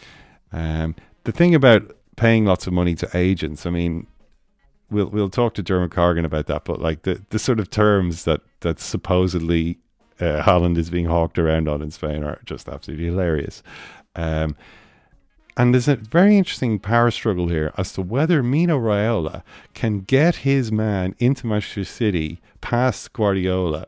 The thing about paying lots of money to agents, I mean, we'll talk to Dermot Corrigan about that, but, like, the sort of terms that supposedly Haaland is being hawked around on in Spain are just absolutely hilarious. And there's a very interesting power struggle here as to whether Mino Raiola can get his man into Manchester City past Guardiola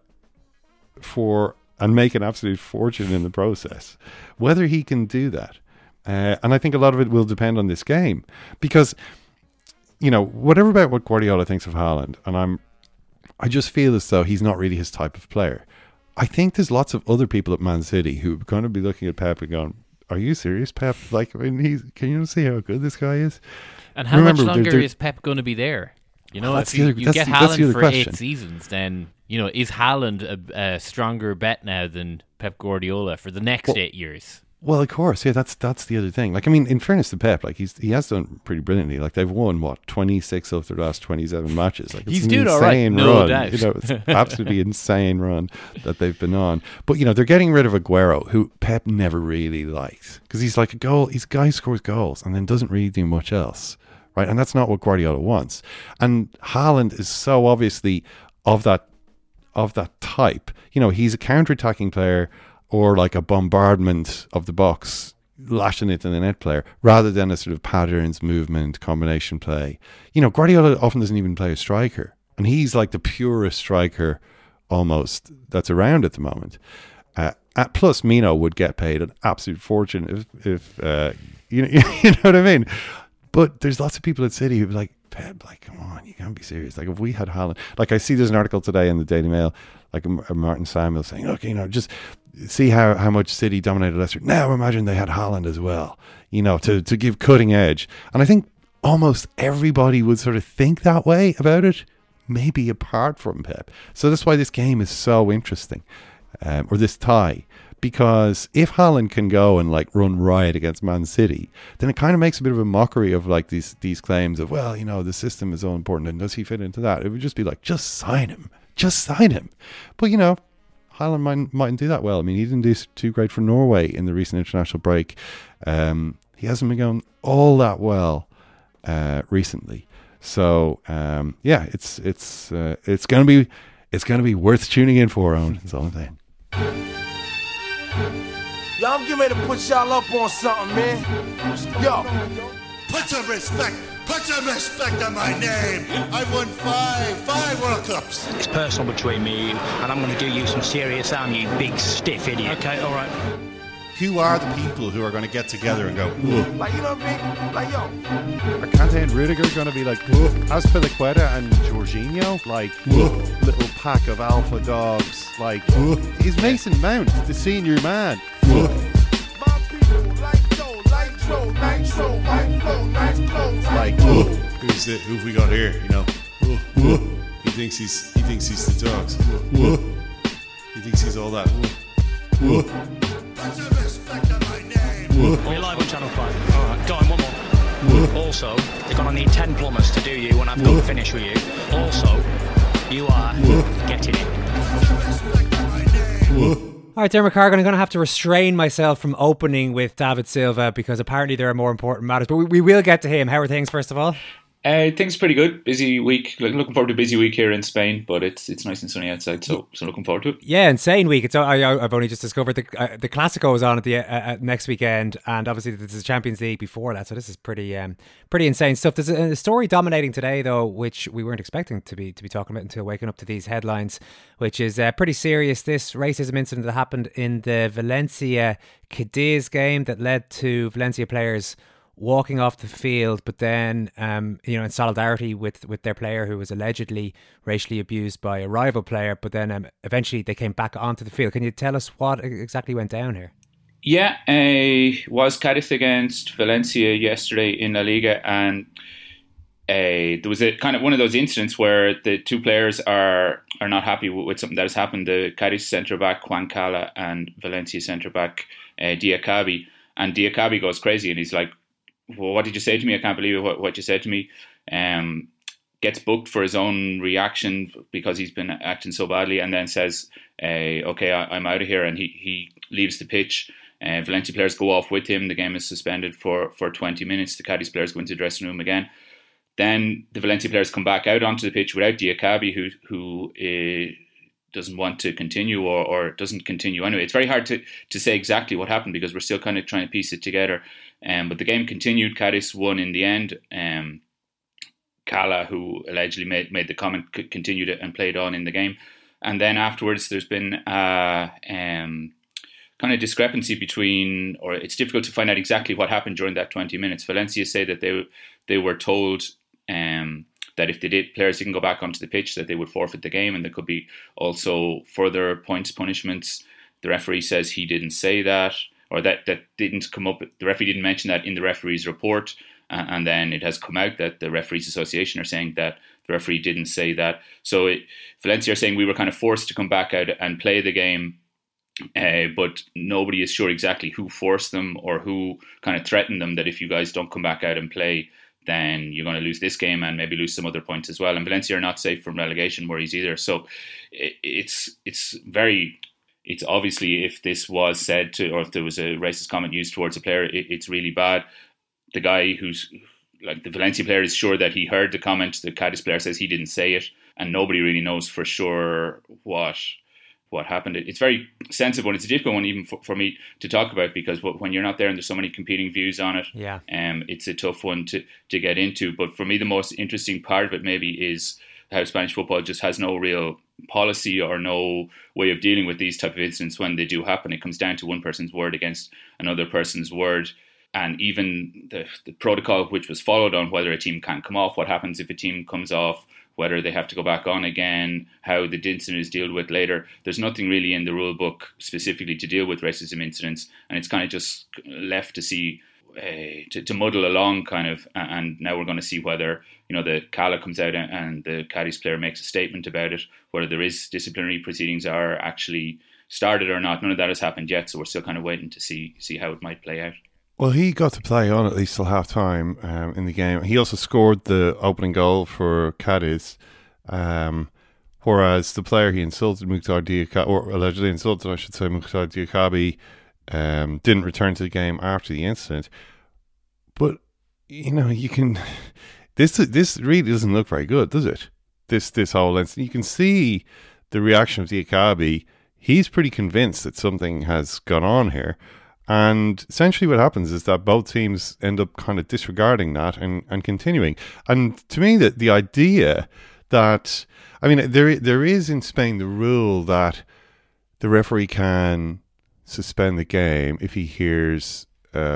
and make an absolute fortune in the process. Whether he can do that. And I think a lot of it will depend on this game, because, you know, whatever about what Guardiola thinks of Haaland, and I just feel as though he's not really his type of player. I think there's lots of other people at Man City who are going to be looking at Pep and going, are you serious, Pep? Like, I mean, can you see how good this guy is? And how much longer is Pep going to be there? You know, if you get Haaland for question. 8 seasons, then, you know, is Haaland a stronger bet now than Pep Guardiola for the next 8 years? Well, of course, yeah. That's the other thing. Like, I mean, in fairness to Pep, like he has done pretty brilliantly. Like they've won 26 of their last 27 matches. Like he's doing all right, no doubt. You know, it's absolutely insane run that they've been on. But you know, they're getting rid of Aguero, who Pep never really liked, because he's like he's a guy who scores goals and then doesn't really do much else, right? And that's not what Guardiola wants. And Haaland is so obviously of that type. You know, he's a counter-attacking player, or like a bombardment of the box, lashing it to the net player, rather than a sort of patterns, movement, combination play. You know, Guardiola often doesn't even play a striker, and he's like the purest striker almost that's around at the moment. Plus, Mino would get paid an absolute fortune if you know what I mean. But there's lots of people at City who be like, Pep, like, come on, you can't be serious. Like, if we had Haaland, like I see there's an article today in the Daily Mail, like a Martin Samuel saying, look, you know, just see how much City dominated Leicester. Now imagine they had Haaland as well, you know, to give cutting edge. And I think almost everybody would sort of think that way about it, maybe apart from Pep. So that's why this game is so interesting, or this tie. Because if Haaland can go and like run riot against Man City, then it kind of makes a bit of a mockery of like these claims of, well, you know, the system is so important and does he fit into that? It would just be like, just sign him. But, you know, Haaland mightn't do that well. I mean, he didn't do too great for Norway in the recent international break. He hasn't been going all that well recently. So yeah, it's gonna be worth tuning in for, Owen. That's all I'm saying. Yo, I'm getting ready to put y'all up on something, man. Yo. Put some respect on my name. I've won five World Cups. It's personal between me and you, and I'm going to do you some serious harm, you big stiff idiot. Okay, all right. Who are the people who are going to get together and go, whoa? Like, you know what I mean? Like, yo. Are Kante and Rudiger going to be like, whoa? Azpilicueta and Jorginho? Like, whoa. Little pack of alpha dogs. Like, whoa. Is Mason Mount the senior man? Whoa. My people like Joe, like Joe, nitro, my flow, nice clothes. Like, whoa. Who have we got here? You know, whoa. Whoa. He thinks he's the dogs. Whoa. He thinks he's all that. Whoa. We're live on Channel 5. Alright, go on, one more. Also, they're going to need 10 plumbers to do you when I've done finish with you. Also, you are getting it. All right, Dermot Cargan, I'm going to have to restrain myself from opening with David Silva because apparently there are more important matters. But we will get to him. How are things, first of all? Things pretty good. Busy week. Looking forward to a busy week here in Spain, but it's nice and sunny outside, so looking forward to it. Yeah, insane week. I've only just discovered the Clásico is on at the next weekend, and obviously there's the Champions League before that, so this is pretty insane stuff. There's a story dominating today, though, which we weren't expecting to be talking about until waking up to these headlines, which is pretty serious. This racism incident that happened in the Valencia-Cadiz game that led to Valencia players walking off the field, but then, in solidarity with their player who was allegedly racially abused by a rival player, but then eventually they came back onto the field. Can you tell us what exactly went down here? Yeah, was Cadiz against Valencia yesterday in La Liga, and there was a kind of one of those incidents where the two players are not happy with something that has happened. The Cadiz centre-back, Juan Cala, and Valencia centre-back, Diakabi. And Diakabi goes crazy, and he's like, well, what did you say to me? I can't believe what you said to me. Gets booked for his own reaction because he's been acting so badly, and then says, okay, I'm out of here. And he leaves the pitch. Valencia players go off with him. The game is suspended for 20 minutes. The Cadiz players go into the dressing room again. Then the Valencia players come back out onto the pitch without Diakabi, who doesn't want to continue or doesn't continue anyway. It's very hard to say exactly what happened because we're still kind of trying to piece it together. But the game continued. Cadiz won in the end. Cala, who allegedly made the comment, continued it and played on in the game. And then afterwards, there's been kind of discrepancy between, or it's difficult to find out exactly what happened during that 20 minutes. Valencia say that they were told that if players didn't go back onto the pitch, that they would forfeit the game, and there could be also further points punishments. The referee says he didn't say that, or that didn't come up. The referee didn't mention that in the referee's report, and then it has come out that the Referees Association are saying that the referee didn't say that. So Valencia are saying we were kind of forced to come back out and play the game But nobody is sure exactly who forced them or who kind of threatened them that if you guys don't come back out and play, then you're going to lose this game and maybe lose some other points as well. And Valencia are not safe from relegation worries either. So it's obviously, if this was said to, or if there was a racist comment used towards a player, it's really bad. The guy who's like the Valencia player is sure that he heard the comment. The Cadiz player says he didn't say it, and nobody really knows for sure what happened. It's very sensitive one. It's a difficult one even for me to talk about, because when you're not there and there's so many competing views on it, it's a tough one to get into. But for me, the most interesting part of it maybe is how Spanish football just has no real policy or no way of dealing with these type of incidents when they do happen. It comes down to one person's word against another person's word. And even the protocol which was followed on whether a team can come off, what happens if a team comes off, whether they have to go back on again, how the incident is dealt with later. There's nothing really in the rule book specifically to deal with racism incidents, and it's kind of just left to see, to muddle along kind of. And now we're going to see whether, the Cala comes out and the Cadiz player makes a statement about it, whether there is disciplinary proceedings are actually started or not. None of that has happened yet, so we're still kind of waiting to see how it might play out. Well, he got to play on at least till half time in the game. He also scored the opening goal for Cadiz, whereas the player he insulted, Mukhtar Diakabi, or allegedly insulted, I should say, Mukhtar Diakabi, didn't return to the game after the incident. But, you can... This really doesn't look very good, does it? This whole incident. You can see the reaction of Diakabi. He's pretty convinced that something has gone on here. And essentially what happens is that both teams end up kind of disregarding that and continuing. And to me, the idea that, there is in Spain the rule that the referee can suspend the game if he hears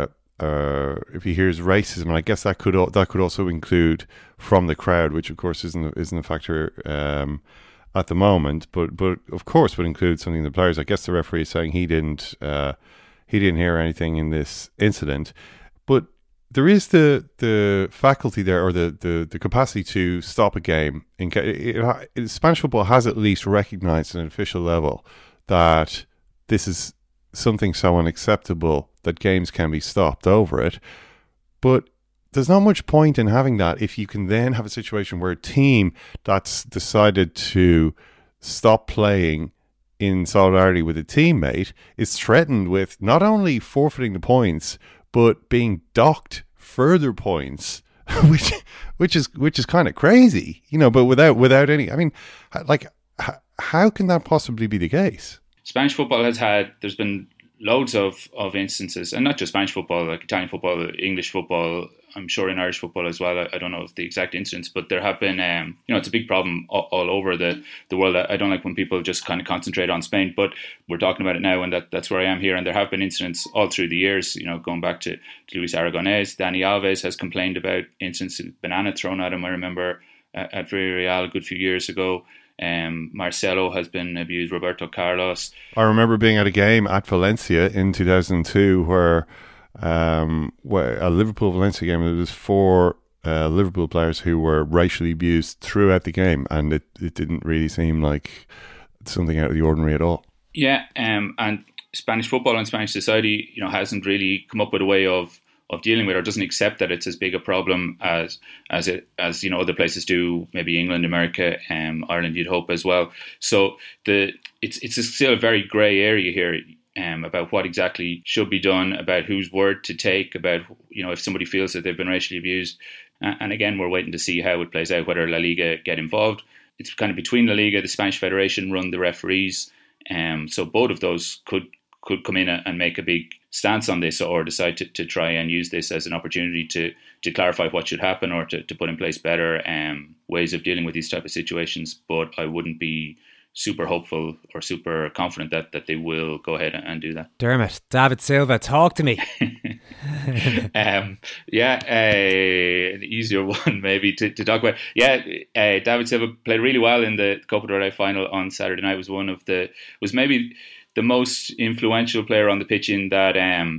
racism. And I guess that could also include from the crowd, which of course isn't a factor at the moment, but of course would include something in the players. I guess the referee is saying he didn't hear anything in this incident, but there is the faculty there, or the capacity to stop a game. Spanish football has at least recognised at an official level that this is something so unacceptable that games can be stopped over it. But there's not much point in having that if you can then have a situation where a team that's decided to stop playing in solidarity with a teammate is threatened with not only forfeiting the points but being docked further points, which is kind of crazy, but without any. How can that possibly be the case? Spanish football there's been loads of instances, and not just Spanish football, like Italian football, English football, I'm sure in Irish football as well. I don't know the exact incidents, but there have been, it's a big problem all over the world. I don't like when people just kind of concentrate on Spain, but we're talking about it now, and that's where I am here. And there have been incidents all through the years, going back to Luis Aragonés. Dani Alves has complained about incidents, banana thrown at him, I remember, at Villarreal a good few years ago. Marcelo has been abused, Roberto Carlos. I remember being at a game at Valencia in 2002 where a Liverpool-Valencia game, there was 4 Liverpool players who were racially abused throughout the game, and it didn't really seem like something out of the ordinary at all. Yeah, and Spanish football and Spanish society, hasn't really come up with a way of dealing with, or doesn't accept that it's as big a problem as other places do, maybe England, America, Ireland, you'd hope as well. So it's still a very grey area here about what exactly should be done, about whose word to take, about if somebody feels that they've been racially abused. And again, we're waiting to see how it plays out, whether La Liga get involved. It's kind of between La Liga, the Spanish Federation run the referees, so both of those could come in and make a big stance on this, or decide to try and use this as an opportunity to clarify what should happen, or to put in place better ways of dealing with these type of situations. But I wouldn't be super hopeful or super confident that they will go ahead and do that. Dermot, David Silva, talk to me. An easier one maybe to talk about. David Silva played really well in the Copa del Rey final on Saturday night. Was maybe the most influential player on the pitch, in that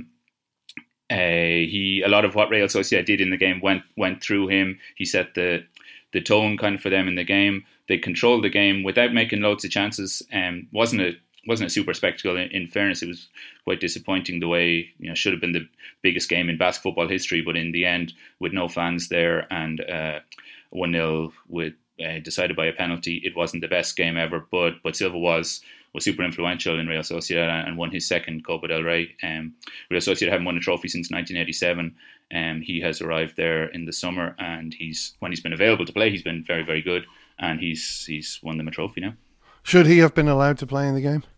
a lot of what Real Sociedad did in the game went through him. He set the tone kind of for them in the game. They controlled the game without making loads of chances. Wasn't a wasn't a super spectacle. In fairness, it was quite disappointing the way, should have been the biggest game in Basque football history, but in the end, with no fans there and 1-0 with decided by a penalty, it wasn't the best game ever. But Silva was super influential in Real Sociedad and won his second Copa del Rey. Real Sociedad haven't won a trophy since 1987. He has arrived there in the summer, and when he's been available to play, he's been very, very good, and he's won them a trophy now. Should he have been allowed to play in the game?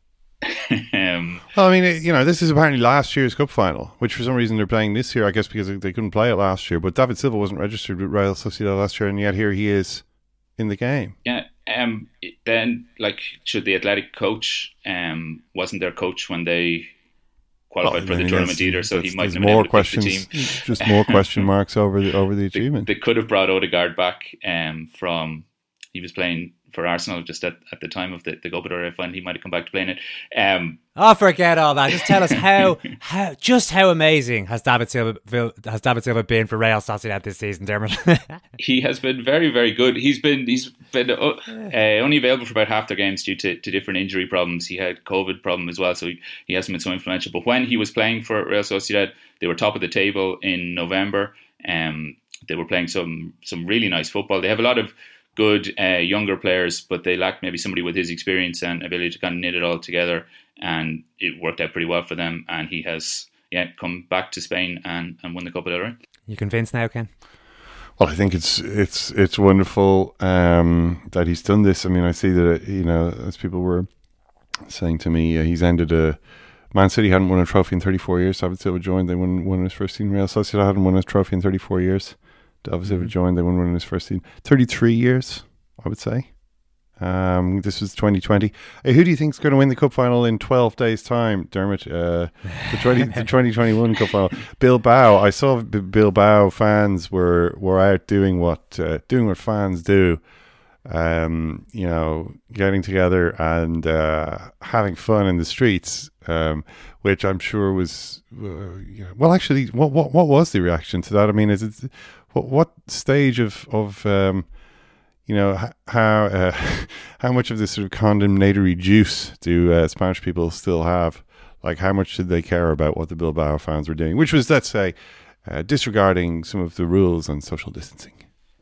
Well, I mean, this is apparently last year's cup final, which for some reason they're playing this year, I guess because they couldn't play it last year. But David Silva wasn't registered with Real Sociedad last year, and yet here he is in the game. Yeah. Then, should the Athletic coach wasn't their coach when they qualified for the tournament either, so he might have been able to pick the team. Just more question marks over the achievement. They could have brought Odegaard back from. He was playing for Arsenal just at the time of the Copa del Rey final. He might have come back to playing it. Forget all that. Just tell us how amazing has David Silva been for Real Sociedad this season, Dermot? He has been very, very good. He's been only available for about half their games due to different injury problems. He had COVID problem as well, so he hasn't been so influential. But when he was playing for Real Sociedad, they were top of the table in November. They were playing some really nice football. They have a lot of good younger players, but they lacked maybe somebody with his experience and ability to kind of knit it all together, and it worked out pretty well for them, and he has come back to Spain and won the Copa del Rey. You convinced now, Ken? Well, I think it's wonderful that he's done this. I mean, I see that as people were saying to me, he's ended Man City hadn't won a trophy in 34 years. David Silva joined. They won his first team. Real Sociedad hadn't won a trophy in 34 years. David Silva joined. They won one in his first team. 33 years, I would say. This was 2020. Who do you think is going to win the cup final in 12 days' time, Dermot? The 2021 cup final. Bilbao. I saw Bilbao fans were out doing what fans do. Getting together and having fun in the streets, which I'm sure was. Well, actually, what was the reaction to that? I mean, is it what stage of how much of this sort of condemnatory juice do Spanish people still have? Like, how much did they care about what the Bilbao fans were doing? Which was, let's say, disregarding some of the rules on social distancing.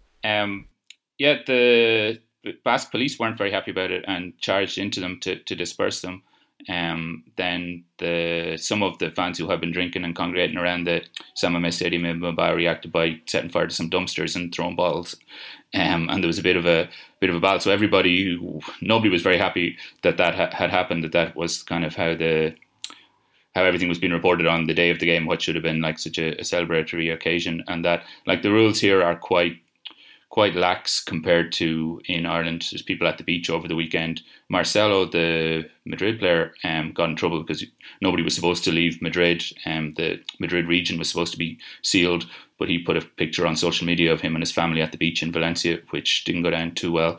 The Basque police weren't very happy about it and charged into them to disperse them. Then some of the fans who have been drinking and congregating around the San Mamés Stadium in Bilbao reacted by setting fire to some dumpsters and throwing bottles. And there was a bit of a battle. So nobody was very happy that had happened. That was kind of how everything was being reported on the day of the game, what should have been like such a celebratory occasion, and that the rules here are quite lax compared to in Ireland. There's people at the beach over the weekend. Marcelo, the Madrid player, got in trouble because nobody was supposed to leave Madrid. The Madrid region was supposed to be sealed, but he put a picture on social media of him and his family at the beach in Valencia, which didn't go down too well.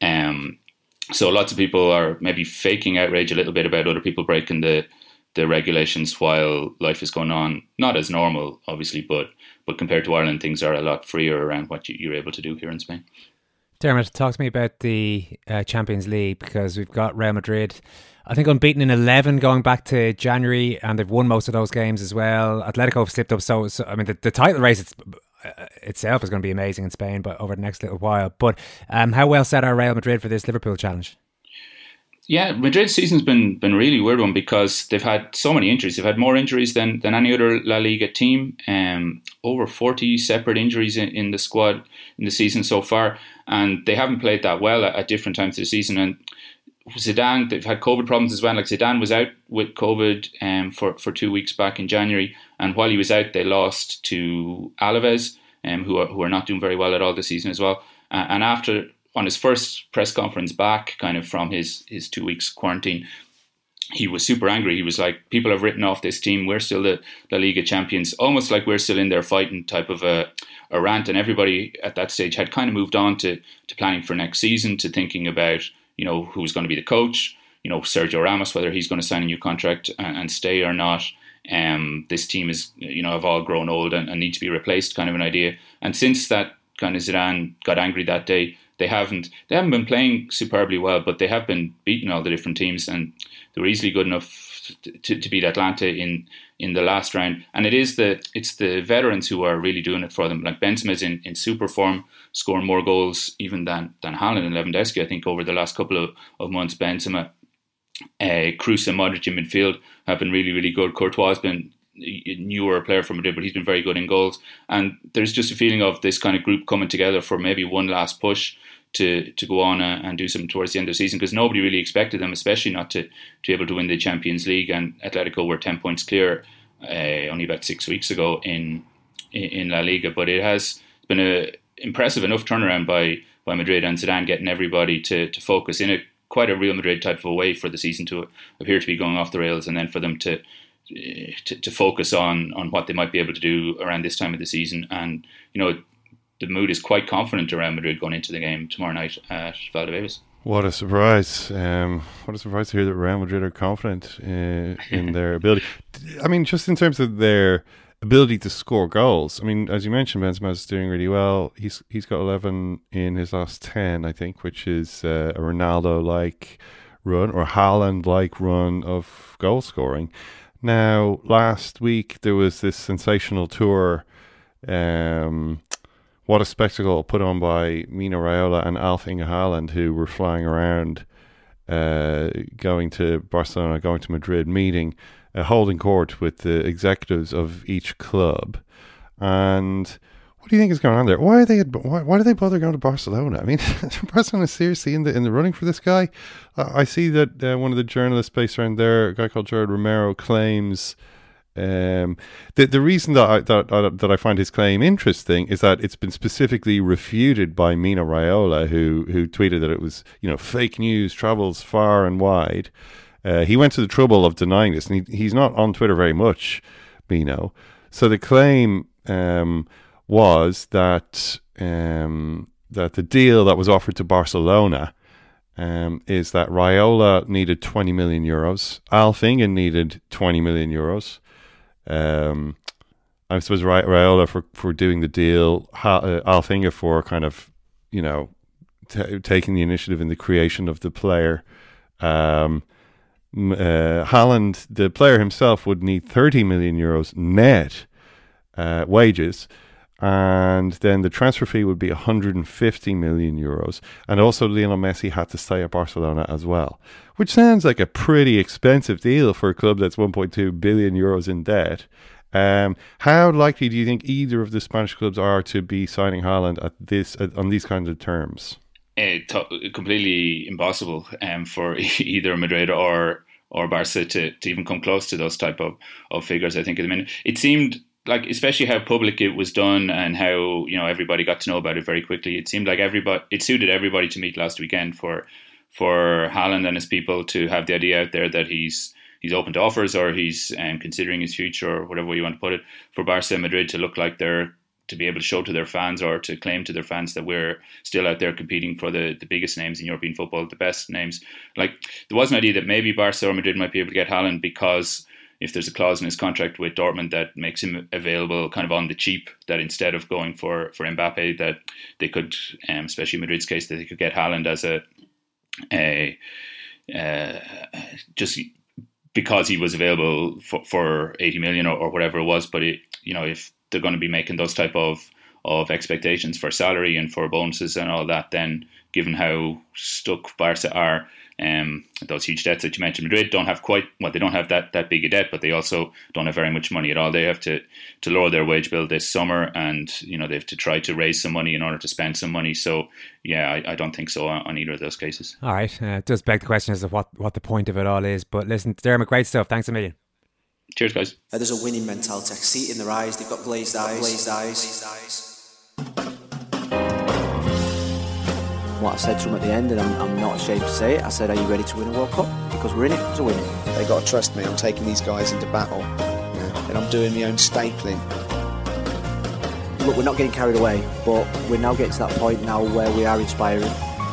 So lots of people are maybe faking outrage a little bit about other people breaking the regulations while life is going on. Not as normal, obviously, but compared to Ireland, things are a lot freer around what you're able to do here in Spain. Dermot, talk to me about the Champions League, because we've got Real Madrid, I think, unbeaten in 11 going back to January, and they've won most of those games as well. Atletico have slipped up, so I mean, the title race itself is going to be amazing in Spain, but over the next little while. But how well set are Real Madrid for this Liverpool challenge? Yeah, Madrid's season's been a really weird one because they've had so many injuries. They've had more injuries than any other La Liga team. Over 40 separate injuries in the squad in the season so far, and they haven't played that well at different times of the season. And Zidane, they've had COVID problems as well. Like, Zidane was out with COVID for 2 weeks back in January, and while he was out, they lost to Alaves, who are not doing very well at all this season as well. And on his first press conference back, kind of from his 2 weeks quarantine, he was super angry. He was like, people have written off this team. We're still the La Liga champions, almost like we're still in there fighting type of a rant. And everybody at that stage had kind of moved on to planning for next season, to thinking about, who's going to be the coach, Sergio Ramos, whether he's going to sign a new contract and stay or not. This team is, have all grown old and need to be replaced, kind of an idea. And since that kind of Zidane got angry that day, they haven't been playing superbly well, but they have been beating all the different teams. And were easily good enough to beat Atlanta in the last round. And it's the veterans who are really doing it for them. Like Benzema's in super form, scoring more goals even than Haaland and Lewandowski. I think over the last couple of months, Benzema, Kroos and Modric in midfield have been really, really good. Courtois has been a newer player from Madrid, but he's been very good in goals. And there's just a feeling of this kind of group coming together for maybe one last push to go on and do something towards the end of the season, because nobody really expected them, especially not to be able to win the Champions League. And Atletico were 10 points clear only about 6 weeks ago in La Liga. But it has been an impressive enough turnaround by Madrid and Zidane, getting everybody to focus in quite a Real Madrid type of a way for the season to appear to be going off the rails, and then for them to focus on what they might be able to do around this time of the season. And the mood is quite confident around Madrid going into the game tomorrow night at Valdebebas. What a surprise. What a surprise to hear that Real Madrid are confident in their ability. I mean, just in terms of their ability to score goals. I mean, as you mentioned, Benzema's doing really well. He's got 11 in his last 10, I think, which is a Ronaldo-like run or Haaland-like run of goal scoring. Now, last week there was this sensational tour. What a spectacle put on by Mino Raiola and Alf-Inge Haaland, who were flying around, going to Barcelona, going to Madrid, meeting, holding court with the executives of each club. And what do you think is going on there? Why do they bother going to Barcelona? I mean, Barcelona is seriously in the running for this guy. I see that one of the journalists based around there, a guy called Gerard Romero, claims the reason that I find his claim interesting is that it's been specifically refuted by Mino Raiola, who tweeted that it was fake news, travels far and wide. He went to the trouble of denying this, and he's not on Twitter very much, Mino. So the claim was that the deal that was offered to Barcelona is that Raiola needed 20 million euros, Alf-Inge needed 20 million euros. I suppose Raiola for doing the deal, Alf-Inge for kind of taking the initiative in the creation of the player. Haaland, the player himself, would need 30 million euros net wages, and then the transfer fee would be 150 million euros, and also Lionel Messi had to stay at Barcelona as well, which sounds like a pretty expensive deal for a club that's 1.2 billion euros in debt. How likely do you think either of the Spanish clubs are to be signing Haaland on these kinds of terms? Completely impossible for either Madrid or Barca to even come close to those type of figures. I think at the minute it seemed like, especially how public it was done and how everybody got to know about it very quickly. It seemed like it suited everybody to meet last weekend for Haaland and his people to have the idea out there that he's open to offers, or he's considering his future, or whatever way you want to put it, for Barca and Madrid to look like they're to be able to show to their fans, or to claim to their fans, that we're still out there competing for the biggest names in European football, the best names. Like, there was an idea that maybe Barca or Madrid might be able to get Haaland because if there's a clause in his contract with Dortmund that makes him available kind of on the cheap, that instead of going for Mbappe, that they could, especially in Madrid's case, that they could get Haaland as just because he was available for 80 million or whatever it was. But if they're going to be making those type of expectations for salary and for bonuses and all that, then given how stuck Barca are, those huge debts that you mentioned, Madrid don't have they don't have that big a debt, but they also don't have very much money at all. They have to lower their wage bill this summer, and they have to try to raise some money in order to spend some money. So yeah, I don't think so on either of those cases. All right, it does beg the question as to what the point of it all is. But listen, Dermot, great stuff. Thanks a million. Cheers, guys. There's a winning mentality. I see it in their eyes. They've got glazed eyes. What I said to them at the end, and I'm not ashamed to say it, I said, are you ready to win a World Cup? Because we're in it to win it. They got to trust me. I'm taking these guys into battle, and I'm doing my own stapling. Look, we're not getting carried away, but we're now getting to that point now where we are inspiring.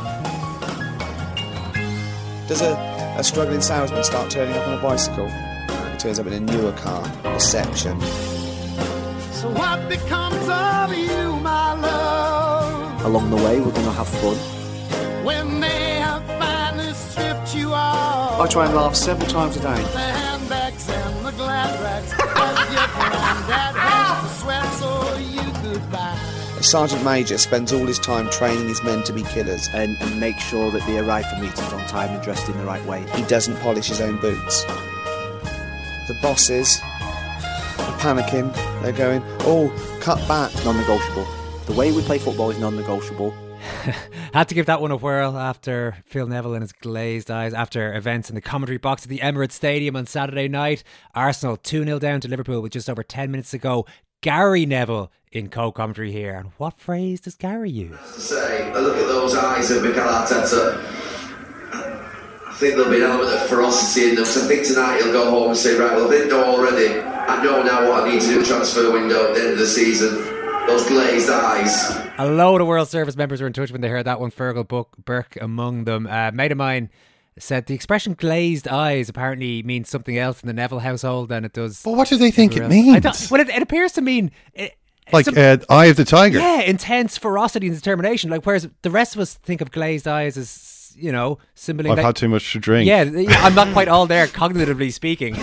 Does a struggling salesman start turning up on a bicycle? He turns up in a newer car. Deception. So what becomes of you, my love? Along the way, we're going to have fun. When they have finally stripped you off. I try and laugh several times a day. The handbags and the glad rags, as your granddad has to sweat so you could buy. A sergeant major spends all his time training his men to be killers. And make sure that they arrive for meetings on time and dressed in the right way. He doesn't polish his own boots. The bosses are panicking. They're going, oh, cut back. Non-negotiable. The way we play football is non-negotiable. Had to give that one a whirl after Phil Neville and his glazed eyes after events in the commentary box at the Emirates Stadium on Saturday night. Arsenal 2-0 down to Liverpool with just over 10 minutes to go. Gary Neville in co-commentary here. And what phrase does Gary use? To say, I look at those eyes of Mikel Arteta. I think there'll be an element of ferocity in them. So I think tonight he'll go home and say, right, well, I didn't know already. I know now what I need to do at transfer window at the end of the season. Those glazed eyes. A load of World Service members were in touch when they heard that one. Fergal Burke among them. A mate of mine said the expression glazed eyes apparently means something else in the Neville household than it does. Well, what do they think it means? It appears to mean... Eye of the tiger. Yeah, intense ferocity and determination. Like, whereas the rest of us think of glazed eyes as, you know, symboling... I've had too much to drink. Yeah, I'm not quite all there cognitively speaking.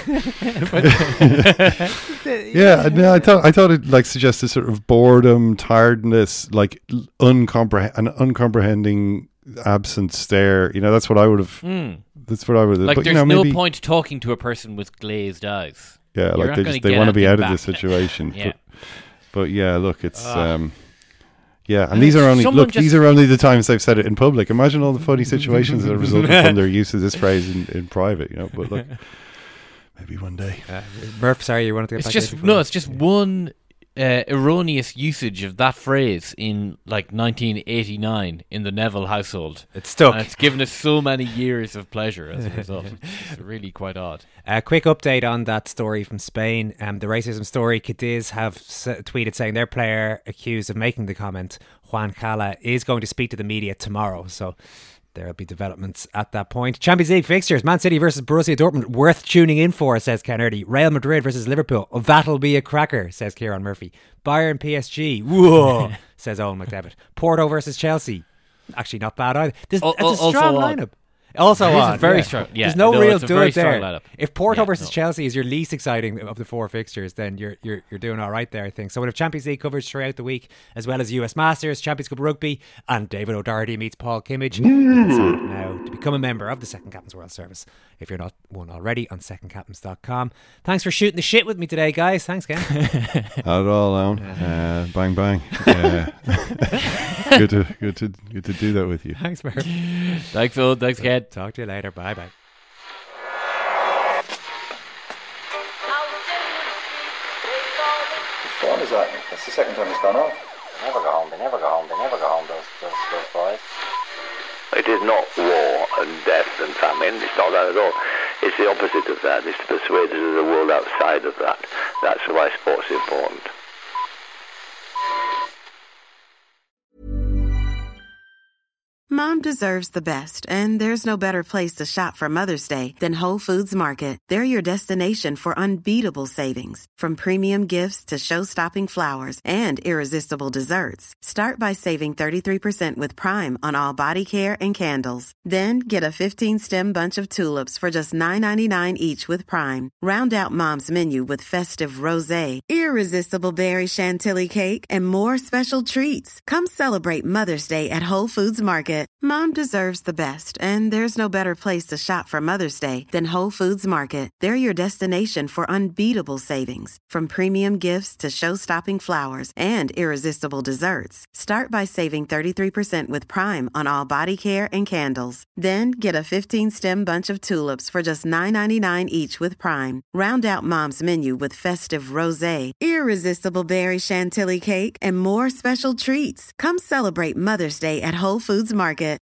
Yeah, no, I thought it like suggested sort of boredom, tiredness, like an uncomprehending absent stare. You know, that's what I would have. That's what I would have. Like, but, there's you know, no maybe, point talking to a person with glazed eyes. Yeah, You're like they want to be out of the situation. Yeah. But yeah, look, it's yeah, and these are only these are only the times they've said it in public. Imagine all the funny situations that have resulted from their use of this phrase in private. You know, but look, maybe one day. Murph, sorry, you wanted to get back to it? It's just one erroneous usage of that phrase in like 1989 in the Neville household. It's stuck. And it's given us so many years of pleasure as a result. It's really quite odd. A quick update on that story from Spain. The racism story. Cadiz have tweeted saying their player accused of making the comment, Juan Cala, is going to speak to the media tomorrow. So there'll be developments at that point. Champions League fixtures. Man City versus Borussia Dortmund. Worth tuning in for, says Ken Early. Real Madrid versus Liverpool. That'll be a cracker, says Kieran Murphy. Bayern PSG. Whoa, says Owen McDevitt. Porto versus Chelsea. Actually not bad either. It's a strong lineup. Also on. Very strong. Yeah, there's no real dud there. Lineup. If Porto versus Chelsea is your least exciting of the four fixtures, then you're doing all right there, I think. So we'll have Champions League coverage throughout the week, as well as US Masters, Champions Cup Rugby, and David O'Doherty meets Paul Kimmage. You can sign up now to become a member of the Second Captain's World Service if you're not one already on secondcaptains.com. Thanks for shooting the shit with me today, guys. Thanks, Ken. Not at all, Alan. Bang bang. Good to do that with you. Thanks, Murph. Thanks, Phil. Thanks, Ken. Talk to you later. Bye bye. What time is that? That's the second time it's gone off. They never go home, those boys. It is not war and death and famine. It's not that at all. It's the opposite of that. It's to persuade us of the world outside of that. That's why sport's important. Mom deserves the best, and there's no better place to shop for Mother's Day than Whole Foods Market. They're your destination for unbeatable savings, from premium gifts to show-stopping flowers and irresistible desserts. Start by saving 33% with Prime on all body care and candles. Then get a 15-stem bunch of tulips for just $9.99 each with Prime. Round out Mom's menu with festive rosé, irresistible berry chantilly cake, and more special treats. Come celebrate Mother's Day at Whole Foods Market. Mom deserves the best, and there's no better place to shop for Mother's Day than Whole Foods Market. They're your destination for unbeatable savings, from premium gifts to show-stopping flowers and irresistible desserts. Start by saving 33% with Prime on all body care and candles. Then get a 15-stem bunch of tulips for just $9.99 each with Prime. Round out Mom's menu with festive rosé, irresistible berry chantilly cake, and more special treats. Come celebrate Mother's Day at Whole Foods Market.